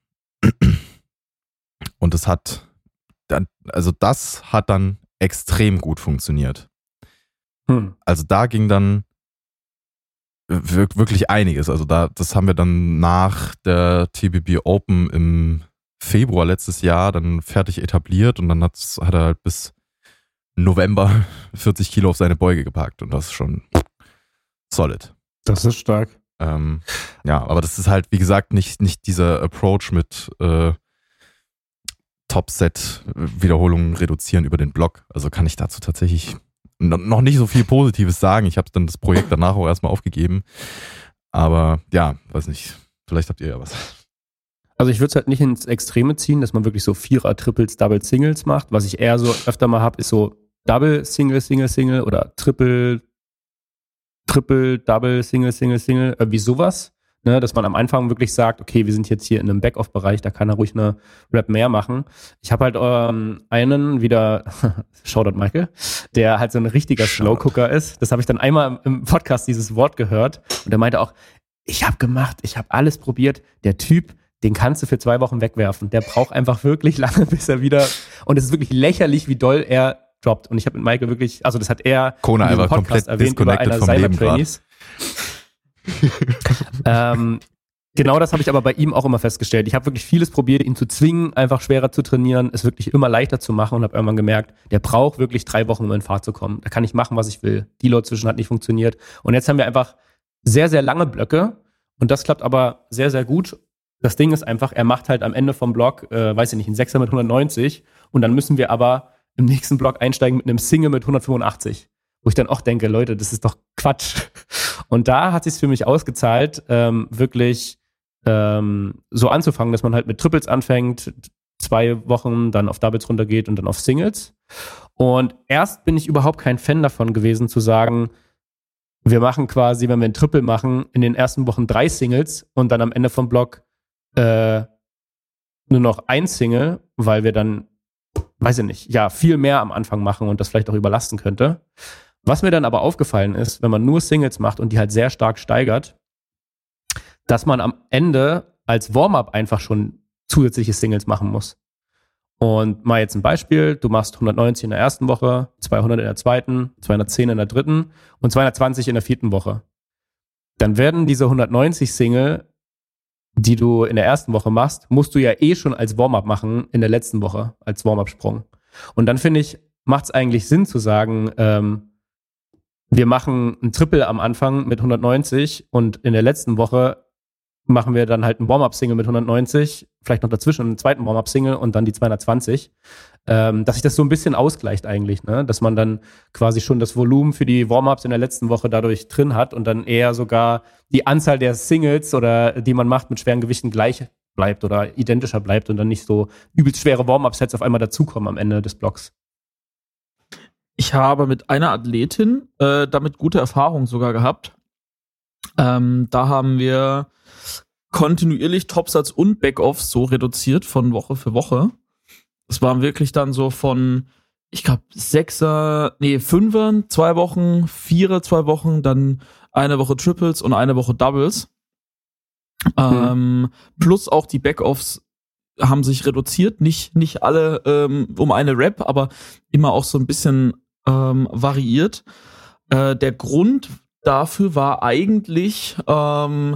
A: Und es hat dann, also das hat dann extrem gut funktioniert.
B: Hm.
A: Also da ging dann wir- wirklich einiges. Also da, das haben wir dann nach der T B B Open im Februar letztes Jahr dann fertig etabliert und dann hat's, hat er halt bis November vierzig Kilo auf seine Beuge gepackt und das ist schon solid.
B: Das ist stark.
A: Ähm, ja, aber das ist halt, wie gesagt, nicht, nicht dieser Approach mit äh, Top-Set-Wiederholungen reduzieren über den Block. Also kann ich dazu tatsächlich no- noch nicht so viel Positives sagen. Ich habe dann das Projekt danach auch erstmal aufgegeben. Aber ja, weiß nicht. Vielleicht habt ihr ja was.
B: Also ich würde es halt nicht ins Extreme ziehen, dass man wirklich so Vierer, Triples, Double, Singles macht. Was ich eher so öfter mal habe, ist so Double, Single, Single, Single oder Triple, Triple, Double, Single, Single, Single, irgendwie sowas. Ne, dass man am Anfang wirklich sagt, okay, wir sind jetzt hier in einem Back-Off-Bereich, da kann er ruhig eine Rep mehr machen. Ich habe halt ähm, einen wieder, Shoutout Michael, der halt so ein richtiger Slow-Cooker ist. Das habe ich dann einmal im Podcast dieses Wort gehört und der meinte auch, ich habe gemacht, ich habe alles probiert. Der Typ, den kannst du für zwei Wochen wegwerfen. Der braucht einfach wirklich lange, bis er wieder, und es ist wirklich lächerlich, wie doll er droppt. Und ich habe mit Michael wirklich, also das hat er
A: Kona
B: in diesem
A: einfach komplett
B: erwähnt über
A: disconnected
B: einer
A: vom
B: seiner
A: Leben grad.
B: Trainees. ähm, genau das habe ich aber bei ihm auch immer festgestellt. Ich habe wirklich vieles probiert, ihn zu zwingen, einfach schwerer zu trainieren, es wirklich immer leichter zu machen und habe irgendwann gemerkt, der braucht wirklich drei Wochen, um in Fahrt zu kommen. Da kann ich machen, was ich will. Deload zwischen hat nicht funktioniert. Und jetzt haben wir einfach sehr, sehr lange Blöcke und das klappt aber sehr, sehr gut. Das Ding ist einfach, er macht halt am Ende vom Block, äh, weiß ich nicht, einen Sechser mit hundertneunzig und dann müssen wir aber im nächsten Block einsteigen mit einem Single mit hundertfünfundachtzig. Wo ich dann auch denke, Leute, das ist doch Quatsch. Und da hat es sich für mich ausgezahlt, ähm, wirklich ähm, so anzufangen, dass man halt mit Triples anfängt, zwei Wochen dann auf Doubles runtergeht und dann auf Singles. Und erst bin ich überhaupt kein Fan davon gewesen, zu sagen, wir machen quasi, wenn wir ein Triple machen, in den ersten Wochen drei Singles und dann am Ende vom Block äh, nur noch ein Single, weil wir dann, weiß ich nicht, ja, viel mehr am Anfang machen und das vielleicht auch überlasten könnte. Was mir dann aber aufgefallen ist, wenn man nur Singles macht und die halt sehr stark steigert, dass man am Ende als Warm-up einfach schon zusätzliche Singles machen muss. Und mal jetzt ein Beispiel, du machst hundertneunzig in der ersten Woche, zweihundert in der zweiten, zweihundertzehn in der dritten und zweihundertzwanzig in der vierten Woche. Dann werden diese hundertneunzig Single, die du in der ersten Woche machst, musst du ja eh schon als Warm-up machen in der letzten Woche, als Warm-up-Sprung. Und dann finde ich, macht es eigentlich Sinn zu sagen, ähm, wir machen ein Triple am Anfang mit hundertneunzig und in der letzten Woche machen wir dann halt ein Warm-up-Single mit hundertneunzig, vielleicht noch dazwischen einen zweiten Warm-up-Single und dann die zweihundertzwanzig. Ähm, dass sich das so ein bisschen ausgleicht eigentlich, ne? Dass man dann quasi schon das Volumen für die Warm-ups in der letzten Woche dadurch drin hat und dann eher sogar die Anzahl der Singles oder die man macht mit schweren Gewichten gleich bleibt oder identischer bleibt und dann nicht so übelst schwere Warm-up-Sets auf einmal dazukommen am Ende des Blocks.
C: Ich habe mit einer Athletin äh, damit gute Erfahrungen sogar gehabt. Ähm, da haben wir kontinuierlich Topsatz und Backoffs so reduziert von Woche für Woche. Es waren wirklich dann so von, ich glaube, Sechser, nee, Fünfer, zwei Wochen, Vierer, zwei Wochen, dann eine Woche Triples und eine Woche Doubles. Mhm. Ähm, plus auch die Backoffs haben sich reduziert, nicht, nicht alle ähm, um eine Rep, aber immer auch so ein bisschen ähm, variiert. Äh, der Grund dafür war eigentlich, ähm,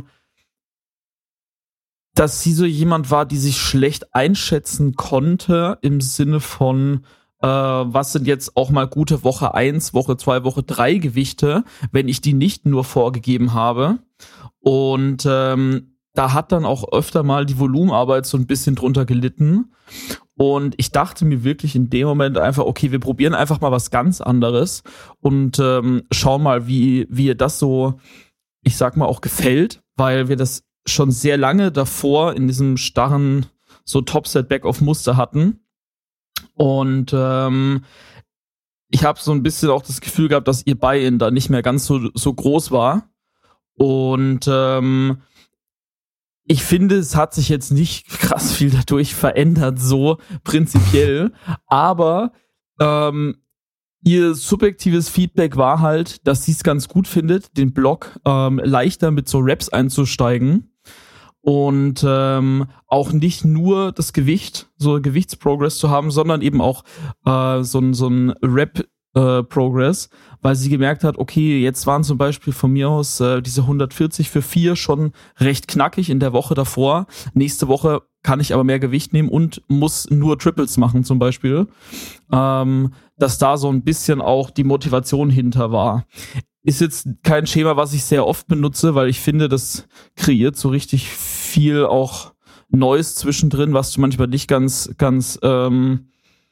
C: dass sie so jemand war, die sich schlecht einschätzen konnte im Sinne von, äh, was sind jetzt auch mal gute Woche eins, Woche zwei, Woche drei Gewichte, wenn ich die nicht nur vorgegeben habe. Und ähm, da hat dann auch öfter mal die Volumenarbeit so ein bisschen drunter gelitten. Und ich dachte mir wirklich in dem Moment einfach, okay, wir probieren einfach mal was ganz anderes und ähm, schauen mal, wie, wie ihr das so, ich sag mal, auch gefällt, weil wir das schon sehr lange davor in diesem starren so Topset-Back-Off-Muster hatten. Und ähm, ich habe so ein bisschen auch das Gefühl gehabt, dass ihr Buy-in da nicht mehr ganz so, so groß war. Und ähm, ich finde, es hat sich jetzt nicht krass viel dadurch verändert, so prinzipiell. Aber ähm, ihr subjektives Feedback war halt, dass sie es ganz gut findet, den Block ähm, leichter mit so Reps einzusteigen. Und ähm, auch nicht nur das Gewicht, so Gewichtsprogress zu haben, sondern eben auch äh, so ein so ein Rep-Progress, äh, weil sie gemerkt hat, okay, jetzt waren zum Beispiel von mir aus äh, diese hundertvierzig für vier schon recht knackig in der Woche davor. Nächste Woche kann ich aber mehr Gewicht nehmen und muss nur Triples machen zum Beispiel. Ähm, dass da so ein bisschen auch die Motivation hinter war. Ist jetzt kein Schema, was ich sehr oft benutze, weil ich finde, das kreiert so richtig viel auch Neues zwischendrin, was du manchmal nicht ganz, ganz ähm,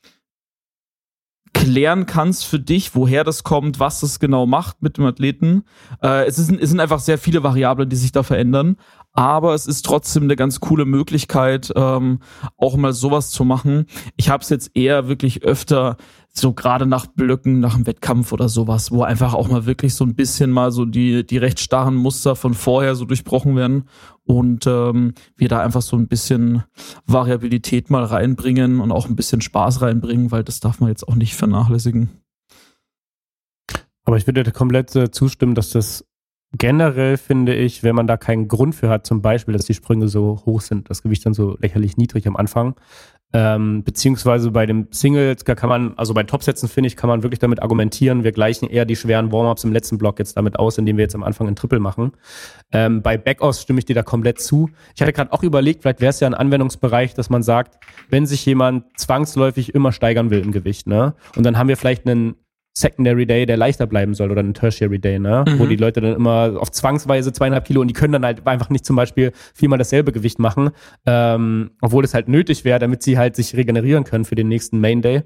C: klären kannst für dich, woher das kommt, was das genau macht mit dem Athleten. Äh, es, ist, es sind einfach sehr viele Variablen, die sich da verändern, aber es ist trotzdem eine ganz coole Möglichkeit, ähm, auch mal sowas zu machen. Ich habe es jetzt eher wirklich öfter so gerade nach Blöcken, nach einem Wettkampf oder sowas, wo einfach auch mal wirklich so ein bisschen mal so die die recht starren Muster von vorher so durchbrochen werden und ähm, wir da einfach so ein bisschen Variabilität mal reinbringen und auch ein bisschen Spaß reinbringen, weil das darf man jetzt auch nicht vernachlässigen.
B: Aber ich würde dir komplett äh, zustimmen, dass das generell, finde ich, wenn man da keinen Grund für hat, zum Beispiel, dass die Sprünge so hoch sind, das Gewicht dann so lächerlich niedrig am Anfang, ähm, beziehungsweise bei dem Singles kann man, also bei Topsätzen, finde ich, kann man wirklich damit argumentieren, wir gleichen eher die schweren Warm-ups im letzten Block jetzt damit aus, indem wir jetzt am Anfang ein Triple machen. Ähm, bei Backoffs stimme ich dir da komplett zu. Ich hatte gerade auch überlegt, vielleicht wäre es ja ein Anwendungsbereich, dass man sagt, wenn sich jemand zwangsläufig immer steigern will im Gewicht, ne, und dann haben wir vielleicht einen Secondary Day, der leichter bleiben soll, oder ein Tertiary Day, ne? Mhm. Wo die Leute dann immer auf zwangsweise zweieinhalb Kilo und die können dann halt einfach nicht zum Beispiel viermal dasselbe Gewicht machen, ähm, obwohl es halt nötig wäre, damit sie halt sich regenerieren können für den nächsten Main Day.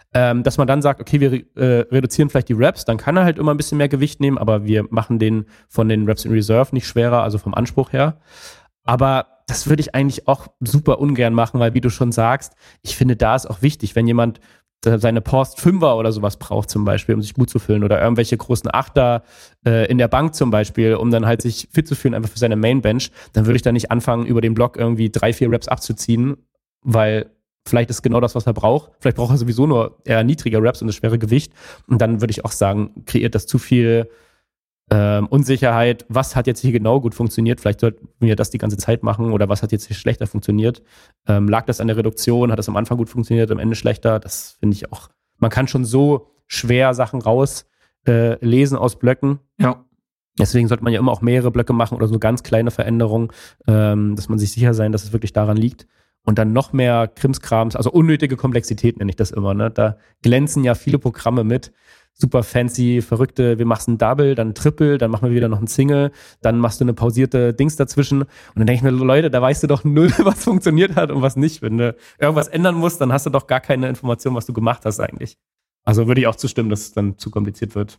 B: Ähm, dass man dann sagt, okay, wir äh, reduzieren vielleicht die Reps, dann kann er halt immer ein bisschen mehr Gewicht nehmen, aber wir machen den von den Reps in Reserve nicht schwerer, also vom Anspruch her. Aber das würde ich eigentlich auch super ungern machen, weil wie du schon sagst, ich finde, da ist auch wichtig, wenn jemand seine Post Fünfer oder sowas braucht zum Beispiel, um sich gut zu fühlen oder irgendwelche großen Achter äh, in der Bank zum Beispiel, um dann halt sich fit zu fühlen, einfach für seine Mainbench, dann würde ich da nicht anfangen, über den Block irgendwie drei, vier Reps abzuziehen, weil vielleicht ist genau das, was er braucht. Vielleicht braucht er sowieso nur eher niedrige Reps und das schwere Gewicht. Und dann würde ich auch sagen, kreiert das zu viel ähm, Unsicherheit. Was hat jetzt hier genau gut funktioniert? Vielleicht sollten wir das die ganze Zeit machen. Oder was hat jetzt hier schlechter funktioniert? Ähm, lag das an der Reduktion? Hat das am Anfang gut funktioniert, am Ende schlechter? Das finde ich auch. Man kann schon so schwer Sachen rauslesen äh, lesen aus Blöcken.
C: Ja.
B: Deswegen sollte man ja immer auch mehrere Blöcke machen oder so ganz kleine Veränderungen, ähm, dass man sich sicher sein, dass es wirklich daran liegt. Und dann noch mehr Krimskrams, also unnötige Komplexität nenne ich das immer. Ne? Da glänzen ja viele Programme mit. Super fancy, verrückte, wir machen ein Double, dann ein Triple, dann machen wir wieder noch ein Single, dann machst du eine pausierte Dings dazwischen. Und dann denke ich mir, Leute, da weißt du doch null, was funktioniert hat und was nicht. Wenn du irgendwas ändern musst, dann hast du doch gar keine Information, was du gemacht hast eigentlich. Also würde ich auch zustimmen, dass es dann zu kompliziert wird.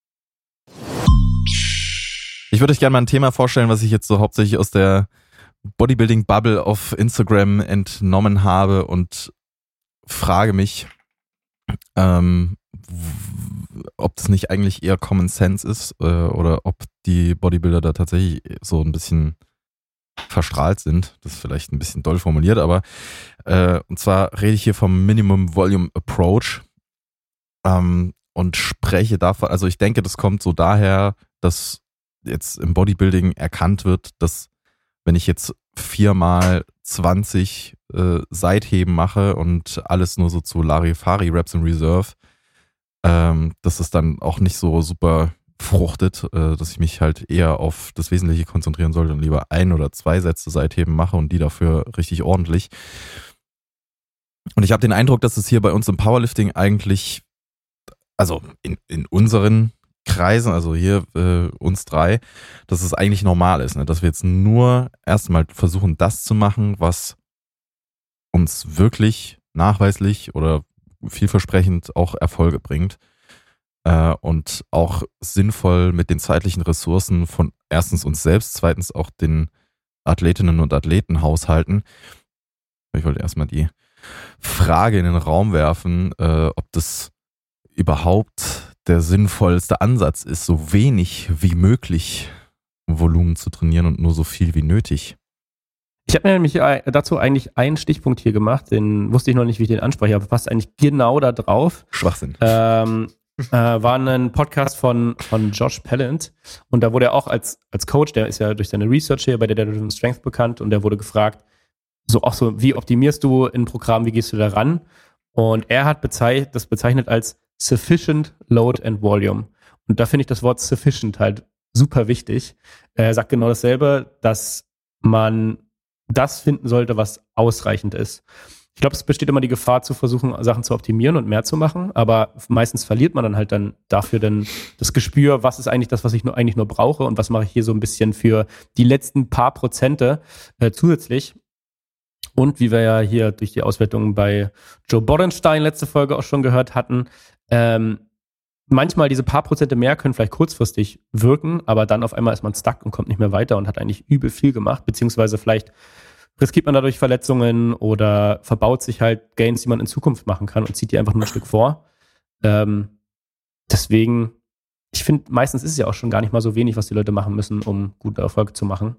A: Ich würde euch gerne mal ein Thema vorstellen, was ich jetzt so hauptsächlich aus der Bodybuilding-Bubble auf Instagram entnommen habe und frage mich, ähm, w- ob das nicht eigentlich eher Common Sense ist äh, oder ob die Bodybuilder da tatsächlich so ein bisschen verstrahlt sind. Das ist vielleicht ein bisschen doll formuliert, aber äh, und zwar rede ich hier vom Minimum Volume Approach ähm, und spreche davon, also ich denke, das kommt so daher, dass jetzt im Bodybuilding erkannt wird, dass wenn ich jetzt viermal zwanzig äh, Seitheben mache und alles nur so zu Larifari Reps in Reserve, ähm, dass es dann auch nicht so super fruchtet, äh, dass ich mich halt eher auf das Wesentliche konzentrieren sollte und lieber ein oder zwei Sätze Seitheben mache und die dafür richtig ordentlich. Und ich habe den Eindruck, dass es hier bei uns im Powerlifting eigentlich, also in, in unseren Kreisen, also hier äh, uns drei, dass es eigentlich normal ist, ne? Dass wir jetzt nur erstmal versuchen, das zu machen, was uns wirklich nachweislich oder vielversprechend auch Erfolge bringt äh, und auch sinnvoll mit den zeitlichen Ressourcen von erstens uns selbst, zweitens auch den Athletinnen und Athleten haushalten. Ich wollte erstmal die Frage in den Raum werfen, äh, ob das überhaupt der sinnvollste Ansatz ist, so wenig wie möglich Volumen zu trainieren und nur so viel wie nötig.
B: Ich habe mir nämlich dazu eigentlich einen Stichpunkt hier gemacht, den wusste ich noch nicht, wie ich den anspreche, aber passt eigentlich genau da drauf.
A: Schwachsinn.
B: Ähm, äh, war ein Podcast von, von Josh Pellant und da wurde er auch als, als Coach, der ist ja durch seine Research hier bei der Data-Driven Strength bekannt und der wurde gefragt, so auch so, wie optimierst du ein Programm, wie gehst du da ran? Und er hat bezeichnet, das bezeichnet als Sufficient Load and Volume. Und da finde ich das Wort Sufficient halt super wichtig. Er sagt genau dasselbe, dass man das finden sollte, was ausreichend ist. Ich glaube, es besteht immer die Gefahr, zu versuchen, Sachen zu optimieren und mehr zu machen, aber meistens verliert man dann halt dann dafür dann das Gespür, was ist eigentlich das, was ich nur eigentlich nur brauche und was mache ich hier so ein bisschen für die letzten paar Prozente äh, zusätzlich. Und wie wir ja hier durch die Auswertungen bei Joe Bodenstein letzte Folge auch schon gehört hatten, ähm, manchmal diese paar Prozente mehr können vielleicht kurzfristig wirken, aber dann auf einmal ist man stuck und kommt nicht mehr weiter und hat eigentlich übel viel gemacht, beziehungsweise vielleicht riskiert man dadurch Verletzungen oder verbaut sich halt Gains, die man in Zukunft machen kann und zieht die einfach nur ein Stück vor. Ähm, deswegen, ich finde, meistens ist es ja auch schon gar nicht mal so wenig, was die Leute machen müssen, um gute Erfolge zu machen.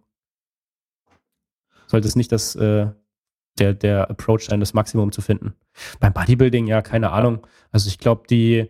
B: Sollte es nicht das äh, der, der Approach sein, das Maximum zu finden. Beim Bodybuilding, ja, keine Ahnung. Also ich glaube, die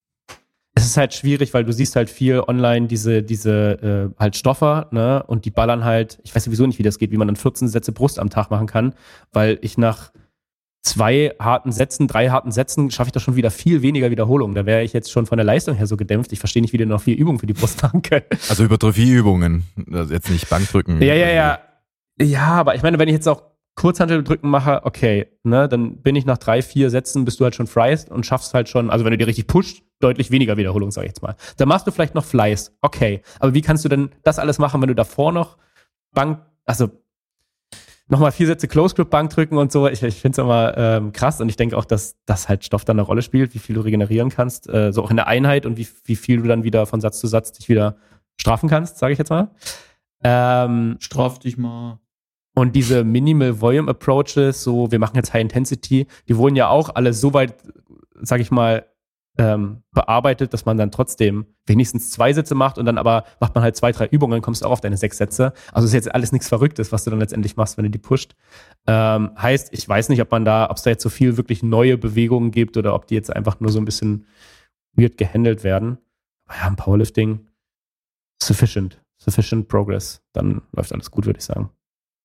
B: es ist halt schwierig, weil du siehst halt viel online diese, diese äh, halt Stoffer, ne, und die ballern halt, ich weiß sowieso nicht, wie das geht, wie man dann vierzehn Sätze Brust am Tag machen kann, weil ich nach zwei harten Sätzen, drei harten Sätzen schaffe ich da schon wieder viel weniger Wiederholungen. Da wäre ich jetzt schon von der Leistung her so gedämpft. Ich verstehe nicht, wie die noch vier Übungen für die Brust machen können.
A: Also Hypertrophie-Übungen, jetzt nicht Bankdrücken.
B: Ja, ja, ja. Ja, aber ich meine, wenn ich jetzt auch Kurzhanteldrücken mache, okay, ne, dann bin ich nach drei, vier Sätzen, bist du halt schon fried und schaffst halt schon, also wenn du dir richtig pusht, deutlich weniger Wiederholung, sag ich jetzt mal. Dann machst du vielleicht noch Fleiß, okay. Aber wie kannst du denn das alles machen, wenn du davor noch Bank, also nochmal vier Sätze Close-Grip-Bank drücken und so. Ich, ich finde es immer ähm, krass und ich denke auch, dass das halt Stoff dann eine Rolle spielt, wie viel du regenerieren kannst, äh, so auch in der Einheit und wie, wie viel du dann wieder von Satz zu Satz dich wieder strafen kannst, sage ich jetzt mal. Ähm,
C: Straf dich mal.
B: Und diese Minimal Volume Approaches, so wir machen jetzt High Intensity, die wurden ja auch alle so weit, sag ich mal, ähm, bearbeitet, dass man dann trotzdem wenigstens zwei Sätze macht und dann aber macht man halt zwei, drei Übungen, dann kommst du auch auf deine sechs Sätze. Also ist jetzt alles nichts Verrücktes, was du dann letztendlich machst, wenn du die pusht. Ähm, heißt, ich weiß nicht, ob man da, ob es da jetzt so viel wirklich neue Bewegungen gibt oder ob die jetzt einfach nur so ein bisschen weird gehandelt werden. Aber ja, im Powerlifting sufficient, sufficient progress. Dann läuft alles gut, würde ich sagen.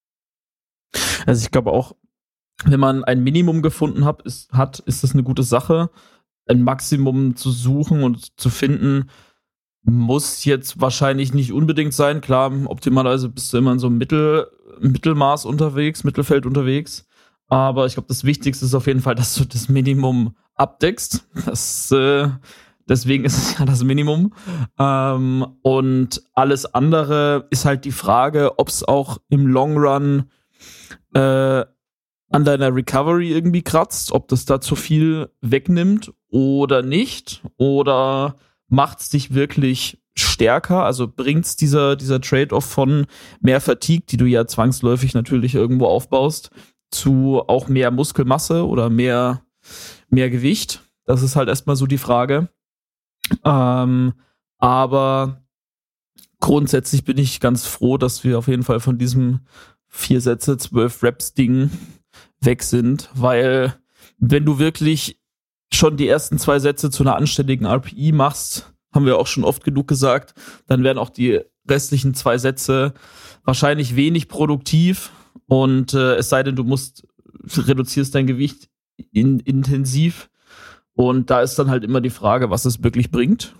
C: Also ich glaube auch, wenn man ein Minimum gefunden hat, ist, hat, ist das eine gute Sache. Ein Maximum zu suchen und zu finden, muss jetzt wahrscheinlich nicht unbedingt sein. Klar, optimalerweise bist du immer in so einem Mittel, Mittelmaß unterwegs, Mittelfeld unterwegs. Aber ich glaube, das Wichtigste ist auf jeden Fall, dass du das Minimum abdeckst. Das, äh, deswegen ist es ja das Minimum. Ähm, und alles andere ist halt die Frage, ob es auch im Long Run äh, an deiner Recovery irgendwie kratzt, ob das da zu viel wegnimmt oder nicht, oder macht es dich wirklich stärker, also bringt es dieser, dieser Trade-off von mehr Fatigue, die du ja zwangsläufig natürlich irgendwo aufbaust, zu auch mehr Muskelmasse oder mehr, mehr Gewicht. Das ist halt erstmal so die Frage. Ähm, aber grundsätzlich bin ich ganz froh, dass wir auf jeden Fall von diesem vier Sätze, zwölf Reps-Ding weg sind, weil wenn du wirklich schon die ersten zwei Sätze zu einer anständigen R P I machst, haben wir auch schon oft genug gesagt, dann werden auch die restlichen zwei Sätze wahrscheinlich wenig produktiv und äh, es sei denn, du musst reduzierst dein Gewicht in, intensiv und da ist dann halt immer die Frage, was es wirklich bringt.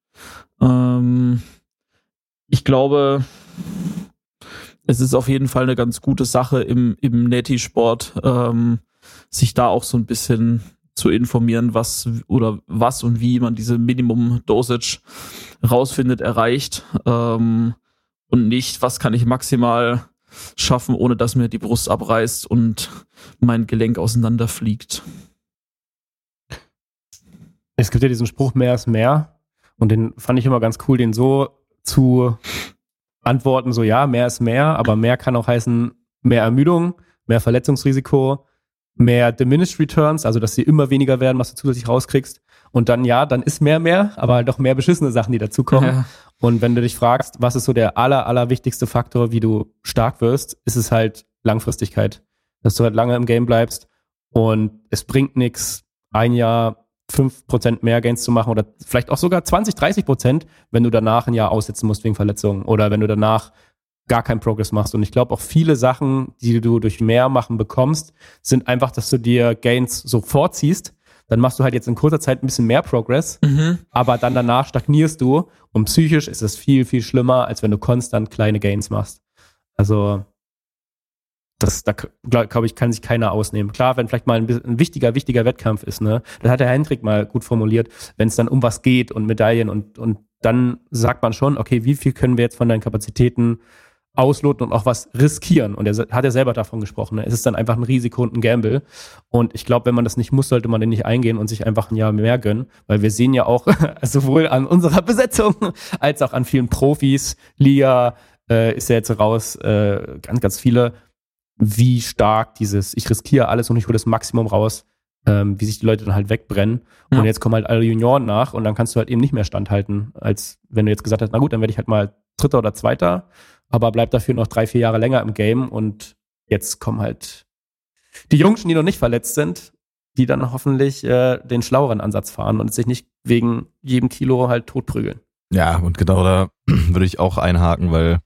C: Ähm, ich glaube, es ist auf jeden Fall eine ganz gute Sache im, im Neti-Sport, ähm, sich da auch so ein bisschen zu informieren, was oder was und wie man diese Minimum-Dosage rausfindet, erreicht ähm, und nicht, was kann ich maximal schaffen, ohne dass mir die Brust abreißt und mein Gelenk auseinanderfliegt.
B: Es gibt ja diesen Spruch, mehr ist mehr und den fand ich immer ganz cool, den so zu antworten, so ja, mehr ist mehr, aber mehr kann auch heißen mehr Ermüdung, mehr Verletzungsrisiko, mehr Diminished Returns, also dass sie immer weniger werden, was du zusätzlich rauskriegst. Und dann ja, dann ist mehr mehr, aber halt auch mehr beschissene Sachen, die dazukommen. Ja. Und wenn du dich fragst, was ist so der aller, aller wichtigste Faktor, wie du stark wirst, ist es halt Langfristigkeit. Dass du halt lange im Game bleibst und es bringt nichts, ein Jahr fünf Prozent mehr Gains zu machen oder vielleicht auch sogar zwanzig, dreißig Prozent, wenn du danach ein Jahr aussetzen musst wegen Verletzungen oder wenn du danach gar keinen Progress machst. Und ich glaube auch viele Sachen, die du durch mehr machen bekommst, sind einfach, dass du dir Gains so vorziehst. Dann machst du halt jetzt in kurzer Zeit ein bisschen mehr Progress, mhm. aber dann danach stagnierst du und psychisch ist es viel, viel schlimmer, als wenn du konstant kleine Gains machst. Also das, da glaube glaub ich, kann sich keiner ausnehmen. Klar, wenn vielleicht mal ein, ein wichtiger, wichtiger Wettkampf ist, ne, das hat der Hendrik mal gut formuliert, wenn es dann um was geht und Medaillen und, und dann sagt man schon, okay, wie viel können wir jetzt von deinen Kapazitäten ausloten und auch was riskieren? Und er hat ja selber davon gesprochen, ne? Es ist dann einfach ein Risiko und ein Gamble. Und ich glaube, wenn man das nicht muss, sollte man den nicht eingehen und sich einfach ein Jahr mehr gönnen, weil wir sehen ja auch sowohl an unserer Besetzung als auch an vielen Profis, Lia äh, ist ja jetzt raus, äh, ganz, ganz viele, wie stark dieses, ich riskiere alles und ich hole das Maximum raus, ähm, wie sich die Leute dann halt wegbrennen. Ja. Und jetzt kommen halt alle Junioren nach und dann kannst du halt eben nicht mehr standhalten, als wenn du jetzt gesagt hast, na gut, dann werde ich halt mal Dritter oder Zweiter, aber bleib dafür noch drei, vier Jahre länger im Game und jetzt kommen halt die Jungschen, die noch nicht verletzt sind, die dann hoffentlich äh, den schlaueren Ansatz fahren und sich nicht wegen jedem Kilo halt totprügeln.
A: Ja, und genau da würde ich auch einhaken, weil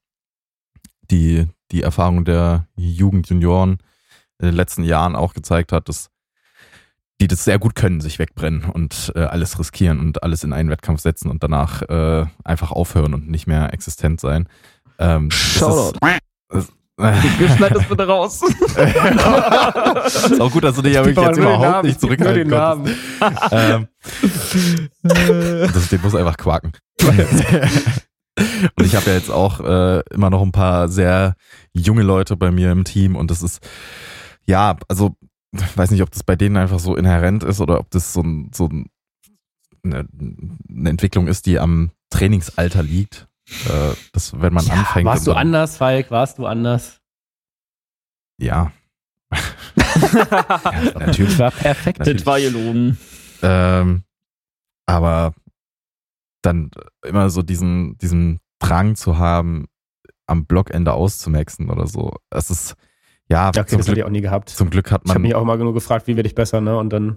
A: die die Erfahrung der Jugendjunioren in den letzten Jahren auch gezeigt hat, dass die das sehr gut können, sich wegbrennen und äh, alles riskieren und alles in einen Wettkampf setzen und danach äh, einfach aufhören und nicht mehr existent sein. Ähm,
C: Shoutout. Wir schneiden das bitte raus.
A: Ist auch gut, dass du dich ja wirklich jetzt überhaupt nicht zurückhalten konntest. ähm, das, den muss einfach quaken. Und ich habe ja jetzt auch äh, immer noch ein paar sehr junge Leute bei mir im Team und das ist, ja, also ich weiß nicht, ob das bei denen einfach so inhärent ist oder ob das so, ein, so ein, eine, eine Entwicklung ist, die am Trainingsalter liegt. Äh, das, wenn man
B: ja,
A: anfängt.
B: Warst du
A: dann,
B: anders, Falk? Warst du anders?
A: Ja. Ja, natürlich.
B: War perfekt.
C: Das war gelogen.
A: Ähm, aber dann immer so diesen, diesen Drang zu haben, am Blockende auszumaxen oder so. Es ist, ja,
B: Okay,
A: zum,
B: das hatte ich
A: Glück,
B: auch nie gehabt.
A: zum Glück hat
B: Ich habe
A: man.
B: mich auch immer genug gefragt, wie werde ich besser, ne? Und dann.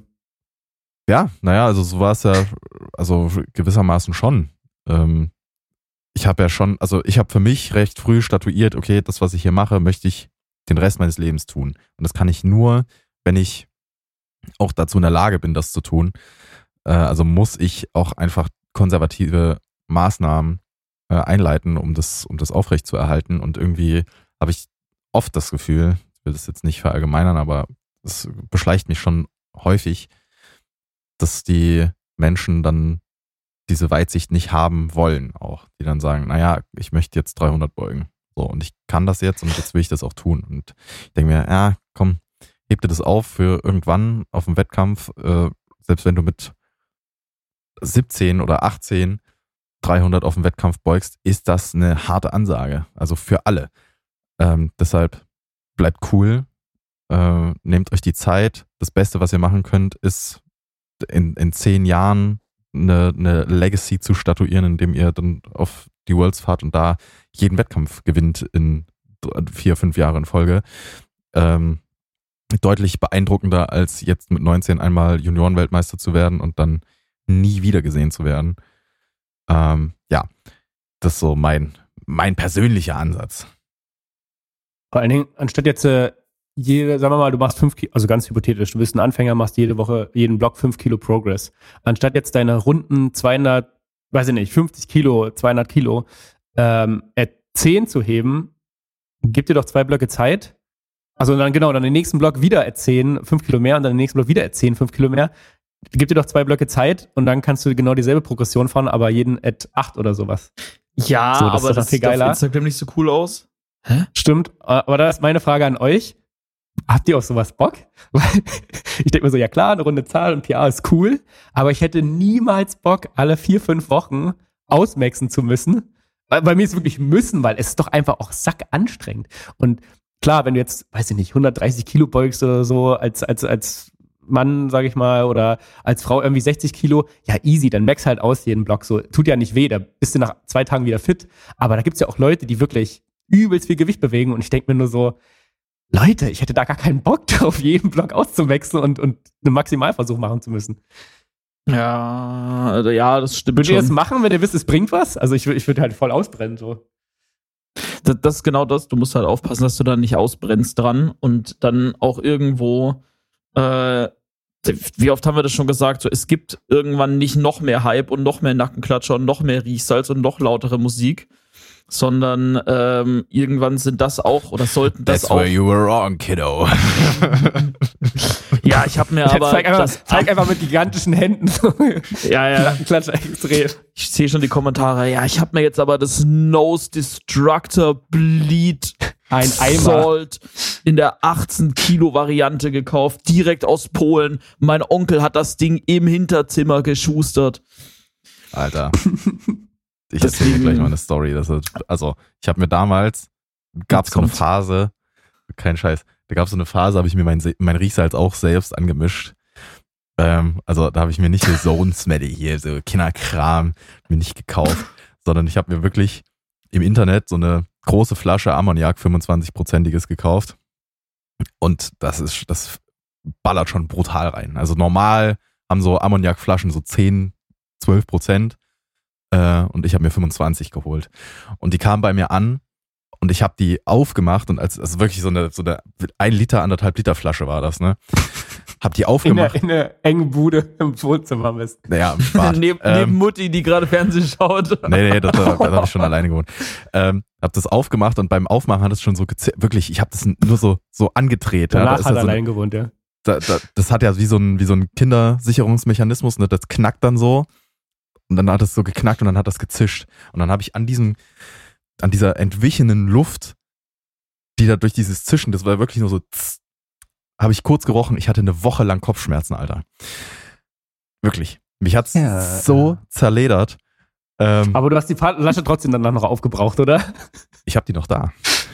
A: Ja, naja, also so war es ja, also gewissermaßen schon. Ähm, ich habe ja schon, also ich habe für mich recht früh statuiert, okay, das, was ich hier mache, möchte ich den Rest meines Lebens tun. Und das kann ich nur, wenn ich auch dazu in der Lage bin, das zu tun. Äh, also muss ich auch einfach konservative Maßnahmen äh, einleiten, um das, um das aufrechtzuerhalten. Und irgendwie habe ich oft das Gefühl, ich will das jetzt nicht verallgemeinern, aber es beschleicht mich schon häufig, dass die Menschen dann diese Weitsicht nicht haben wollen auch, die dann sagen, naja, ich möchte jetzt dreihundert beugen. So, und ich kann das jetzt und jetzt will ich das auch tun. Und ich denke mir, ja, komm, heb dir das auf für irgendwann auf dem Wettkampf, äh, selbst wenn du mit siebzehn oder achtzehn dreihundert auf dem Wettkampf beugst, ist das eine harte Ansage. Also für alle. Ähm, deshalb bleibt cool, äh, nehmt euch die Zeit. Das Beste, was ihr machen könnt, ist in, in zehn Jahren eine, eine Legacy zu statuieren, indem ihr dann auf die Worlds fahrt und da jeden Wettkampf gewinnt in vier, fünf Jahren in Folge. Ähm, deutlich beeindruckender, als jetzt mit neunzehn einmal Juniorenweltmeister zu werden und dann nie wieder gesehen zu werden. Ähm, ja, das ist so mein, mein persönlicher Ansatz.
B: Vor allen Dingen, anstatt jetzt äh, jede, sagen wir mal, du machst fünf Kilo, also ganz hypothetisch, du bist ein Anfänger, machst jede Woche, jeden Block fünf Kilo Progress. Anstatt jetzt deine Runden zweihundert, weiß ich nicht, fünfzig Kilo, zweihundert Kilo, ähm, zehn zu heben, gib dir doch zwei Blöcke Zeit. Also dann genau, dann den nächsten Block wieder zehn, fünf Kilo mehr und dann den nächsten Block wieder zehn, fünf Kilo mehr. Gib dir doch zwei Blöcke Zeit und dann kannst du genau dieselbe Progression fahren, aber jeden at acht oder sowas.
C: Ja,
B: so, das
C: aber das
B: viel
C: sieht auf
B: geiler.
C: Instagram nicht so cool aus. Hä?
B: Stimmt, aber da ist meine Frage an euch. Habt ihr auf sowas Bock? Weil ich denke mir so, ja klar, eine runde Zahl und P R ist cool, aber ich hätte niemals Bock, alle vier, fünf Wochen ausmaxen zu müssen. Bei mir ist es wirklich müssen, weil es ist doch einfach auch sack anstrengend. Und klar, wenn du jetzt, weiß ich nicht, hundertdreißig Kilo beugst oder so, als, als, als Mann, sag ich mal, oder als Frau irgendwie sechzig Kilo, ja easy, dann max halt aus jeden Block so. Tut ja nicht weh, da bist du nach zwei Tagen wieder fit. Aber da gibt's ja auch Leute, die wirklich übelst viel Gewicht bewegen und ich denke mir nur so, Leute, ich hätte da gar keinen Bock drauf, jeden Block auszuwechseln und, und einen Maximalversuch machen zu müssen.
C: Ja, also ja, das stimmt
B: Würdet
C: schon.
B: ihr das machen, wenn ihr wisst, es bringt was? Also ich, ich würde halt voll ausbrennen, so.
C: Das, das ist genau das. Du musst halt aufpassen, dass du da nicht ausbrennst dran und dann auch irgendwo, äh, wie oft haben wir das schon gesagt, so, es gibt irgendwann nicht noch mehr Hype und noch mehr Nackenklatscher und noch mehr Riechsalz und noch lautere Musik, sondern ähm, irgendwann sind das auch oder sollten das
A: That's
C: auch.
A: where you were wrong, kiddo.
C: Ja, ich habe mir aber
B: zeig einfach,
C: das
B: zeig einfach mit gigantischen Händen so.
C: ja, ja.
B: Klatscher extrem.
C: Ich sehe schon die Kommentare. Ja, ich habe mir jetzt aber das Nose Destructor Bleed
B: Ein Eimer.
C: Salt in der achtzehn Kilo Variante gekauft, direkt aus Polen. Mein Onkel hat das Ding im Hinterzimmer geschustert.
A: Alter. Ich erzähle dir gleich mal eine Story. Das ist, also, ich habe mir damals, gab es so eine Phase, kein Scheiß, da gab es so eine Phase, habe ich mir mein, mein Riechsalz auch selbst angemischt. Ähm, also, da habe ich mir nicht so Zone-Smelly hier, so Kinderkram, mir nicht gekauft, sondern ich habe mir wirklich im Internet so eine große Flasche Ammoniak fünfundzwanzig-prozentiges gekauft. Und das ist, das ballert schon brutal rein. Also, normal haben so Ammoniakflaschen so zehn, zwölf Prozent. Äh, und ich habe mir fünfundzwanzig geholt. Und die kamen bei mir an und ich habe die aufgemacht und als also wirklich so eine, so eine ein Liter, anderthalb Liter Flasche war das, ne? Hab die aufgemacht.
B: In einer engen Bude im Wohnzimmer bist.
A: Naja, im Bad.
C: neben,
A: ähm,
C: neben Mutti, die gerade Fernsehen schaut.
A: Nee, nee, das, das, das habe ich schon alleine gewohnt. Ähm, hab das aufgemacht und beim Aufmachen hat es schon so gezählt. Wirklich, ich habe das nur so, so angedreht.
B: Danach
A: ja, da
B: hat er
A: ja so
B: allein gewohnt, ja.
A: Da, da, das hat ja wie so ein, wie so ein Kindersicherungsmechanismus, ne? Das knackt dann so. und dann hat es so geknackt und dann hat das gezischt. Und dann habe ich an diesem, an dieser entwichenen Luft, die da durch dieses Zischen, das war wirklich nur so, habe ich kurz gerochen. Ich hatte eine Woche lang Kopfschmerzen, Alter. Wirklich. Mich hat's
B: Ja.
A: so zerledert. Ähm,
B: Aber du hast die Flasche trotzdem dann noch aufgebraucht, oder?
A: ich habe die noch da.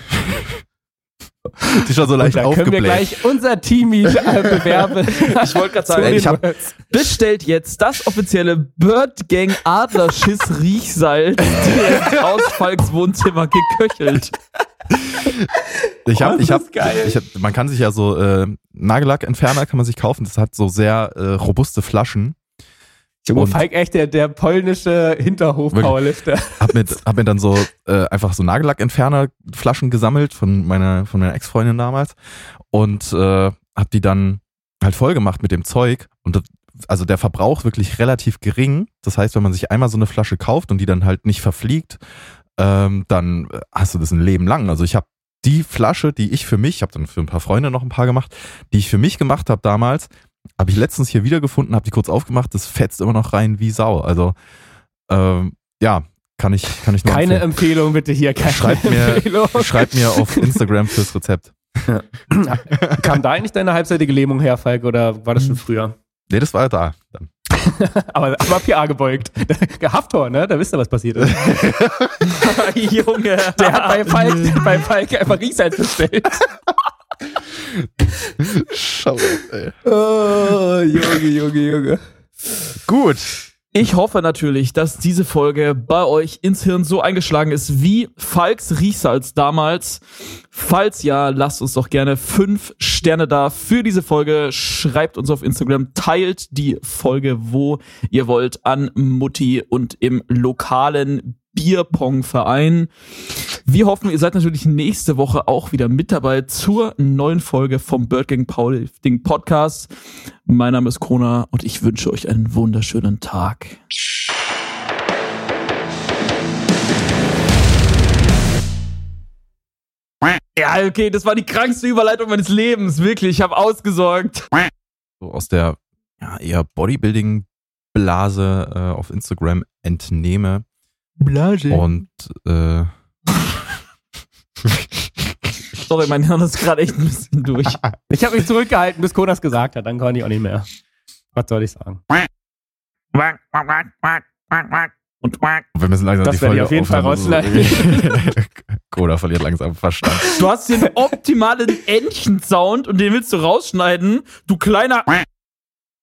A: Die ist schon so leicht
B: Und da können wir
A: aufgebläht.
B: gleich unser Teamie äh, bewerben.
C: Ich wollte gerade sagen,
A: Ey, ich hab-
C: bestellt jetzt das offizielle Bird Gang Adlerschiss Riechsalz direkt aus Falks Wohnzimmer geköchelt.
A: Ich
B: Oh,
A: hab, ich
B: das
A: hab,
B: ist geil.
A: ich hab, man kann sich ja so äh, Nagellackentferner kann man sich kaufen. Das hat so sehr äh, robuste Flaschen.
B: Junge,
A: Und-
B: Falk, echt der, der polnische Hinterhof-Powerlifter.
A: Hab mir, hab mir dann so äh, einfach so Nagellackentferner-Flaschen gesammelt von meiner von meiner Ex-Freundin damals und äh, hab die dann halt voll gemacht mit dem Zeug. Und das, also der Verbrauch wirklich relativ gering. Das heißt, wenn man sich einmal so eine Flasche kauft und die dann halt nicht verfliegt, ähm, dann hast du das ein Leben lang. Also ich habe die Flasche, die ich für mich, ich habe dann für ein paar Freunde noch ein paar gemacht, die ich für mich gemacht habe damals, habe ich letztens hier wiedergefunden, habe die kurz aufgemacht, das fetzt immer noch rein wie Sau. Also ähm, ja, kann ich, kann ich nur
B: Keine
A: empfehlen.
B: Empfehlung, bitte hier. Keine
A: Schreibt mir,
B: Empfehlung.
A: schreibt mir auf Instagram fürs Rezept.
B: Kam da eigentlich deine halbseitige Lähmung her, Falk, oder war das schon früher?
A: Nee, das war da. Dann.
B: aber, aber P A gebeugt. Haftor, ne? Da wisst ihr, was passiert ist.
C: Junge.
B: Der hat bei Falk, der hat bei Falk einfach Riechsalz bestellt.
A: Schau, ey.
B: Oh, Junge, Junge, Junge.
A: Gut.
C: Ich hoffe natürlich, dass diese Folge bei euch ins Hirn so eingeschlagen ist wie Falks Riechsalz damals. Falls ja, lasst uns doch gerne fünf Sterne da für diese Folge. Schreibt uns auf Instagram, teilt die Folge, wo ihr wollt, an Mutti und im lokalen Bierpong-Verein. Wir hoffen, ihr seid natürlich nächste Woche auch wieder mit dabei zur neuen Folge vom Bird Gang Powerlifting Podcast. Mein Name ist Krona und ich wünsche euch einen wunderschönen Tag. Ja, okay, das war die krankste Überleitung meines Lebens, wirklich. Ich habe ausgesorgt.
A: So aus der ja, eher Bodybuilding-Blase äh, auf Instagram entnehme.
C: Blase.
A: Und äh,
C: Sorry, mein Hirn ist gerade echt ein bisschen durch.
B: Ich habe mich zurückgehalten, bis Konas gesagt hat. Dann konnte ich auch nicht mehr. Was soll ich sagen?
C: Und
A: wir müssen langsam
B: Das
A: die
B: werde
A: Folge
B: ich auf jeden Fall
A: aufhören. Koda verliert langsam Verstand.
C: du hast den optimalen Entchen-Sound und den willst du rausschneiden, du kleiner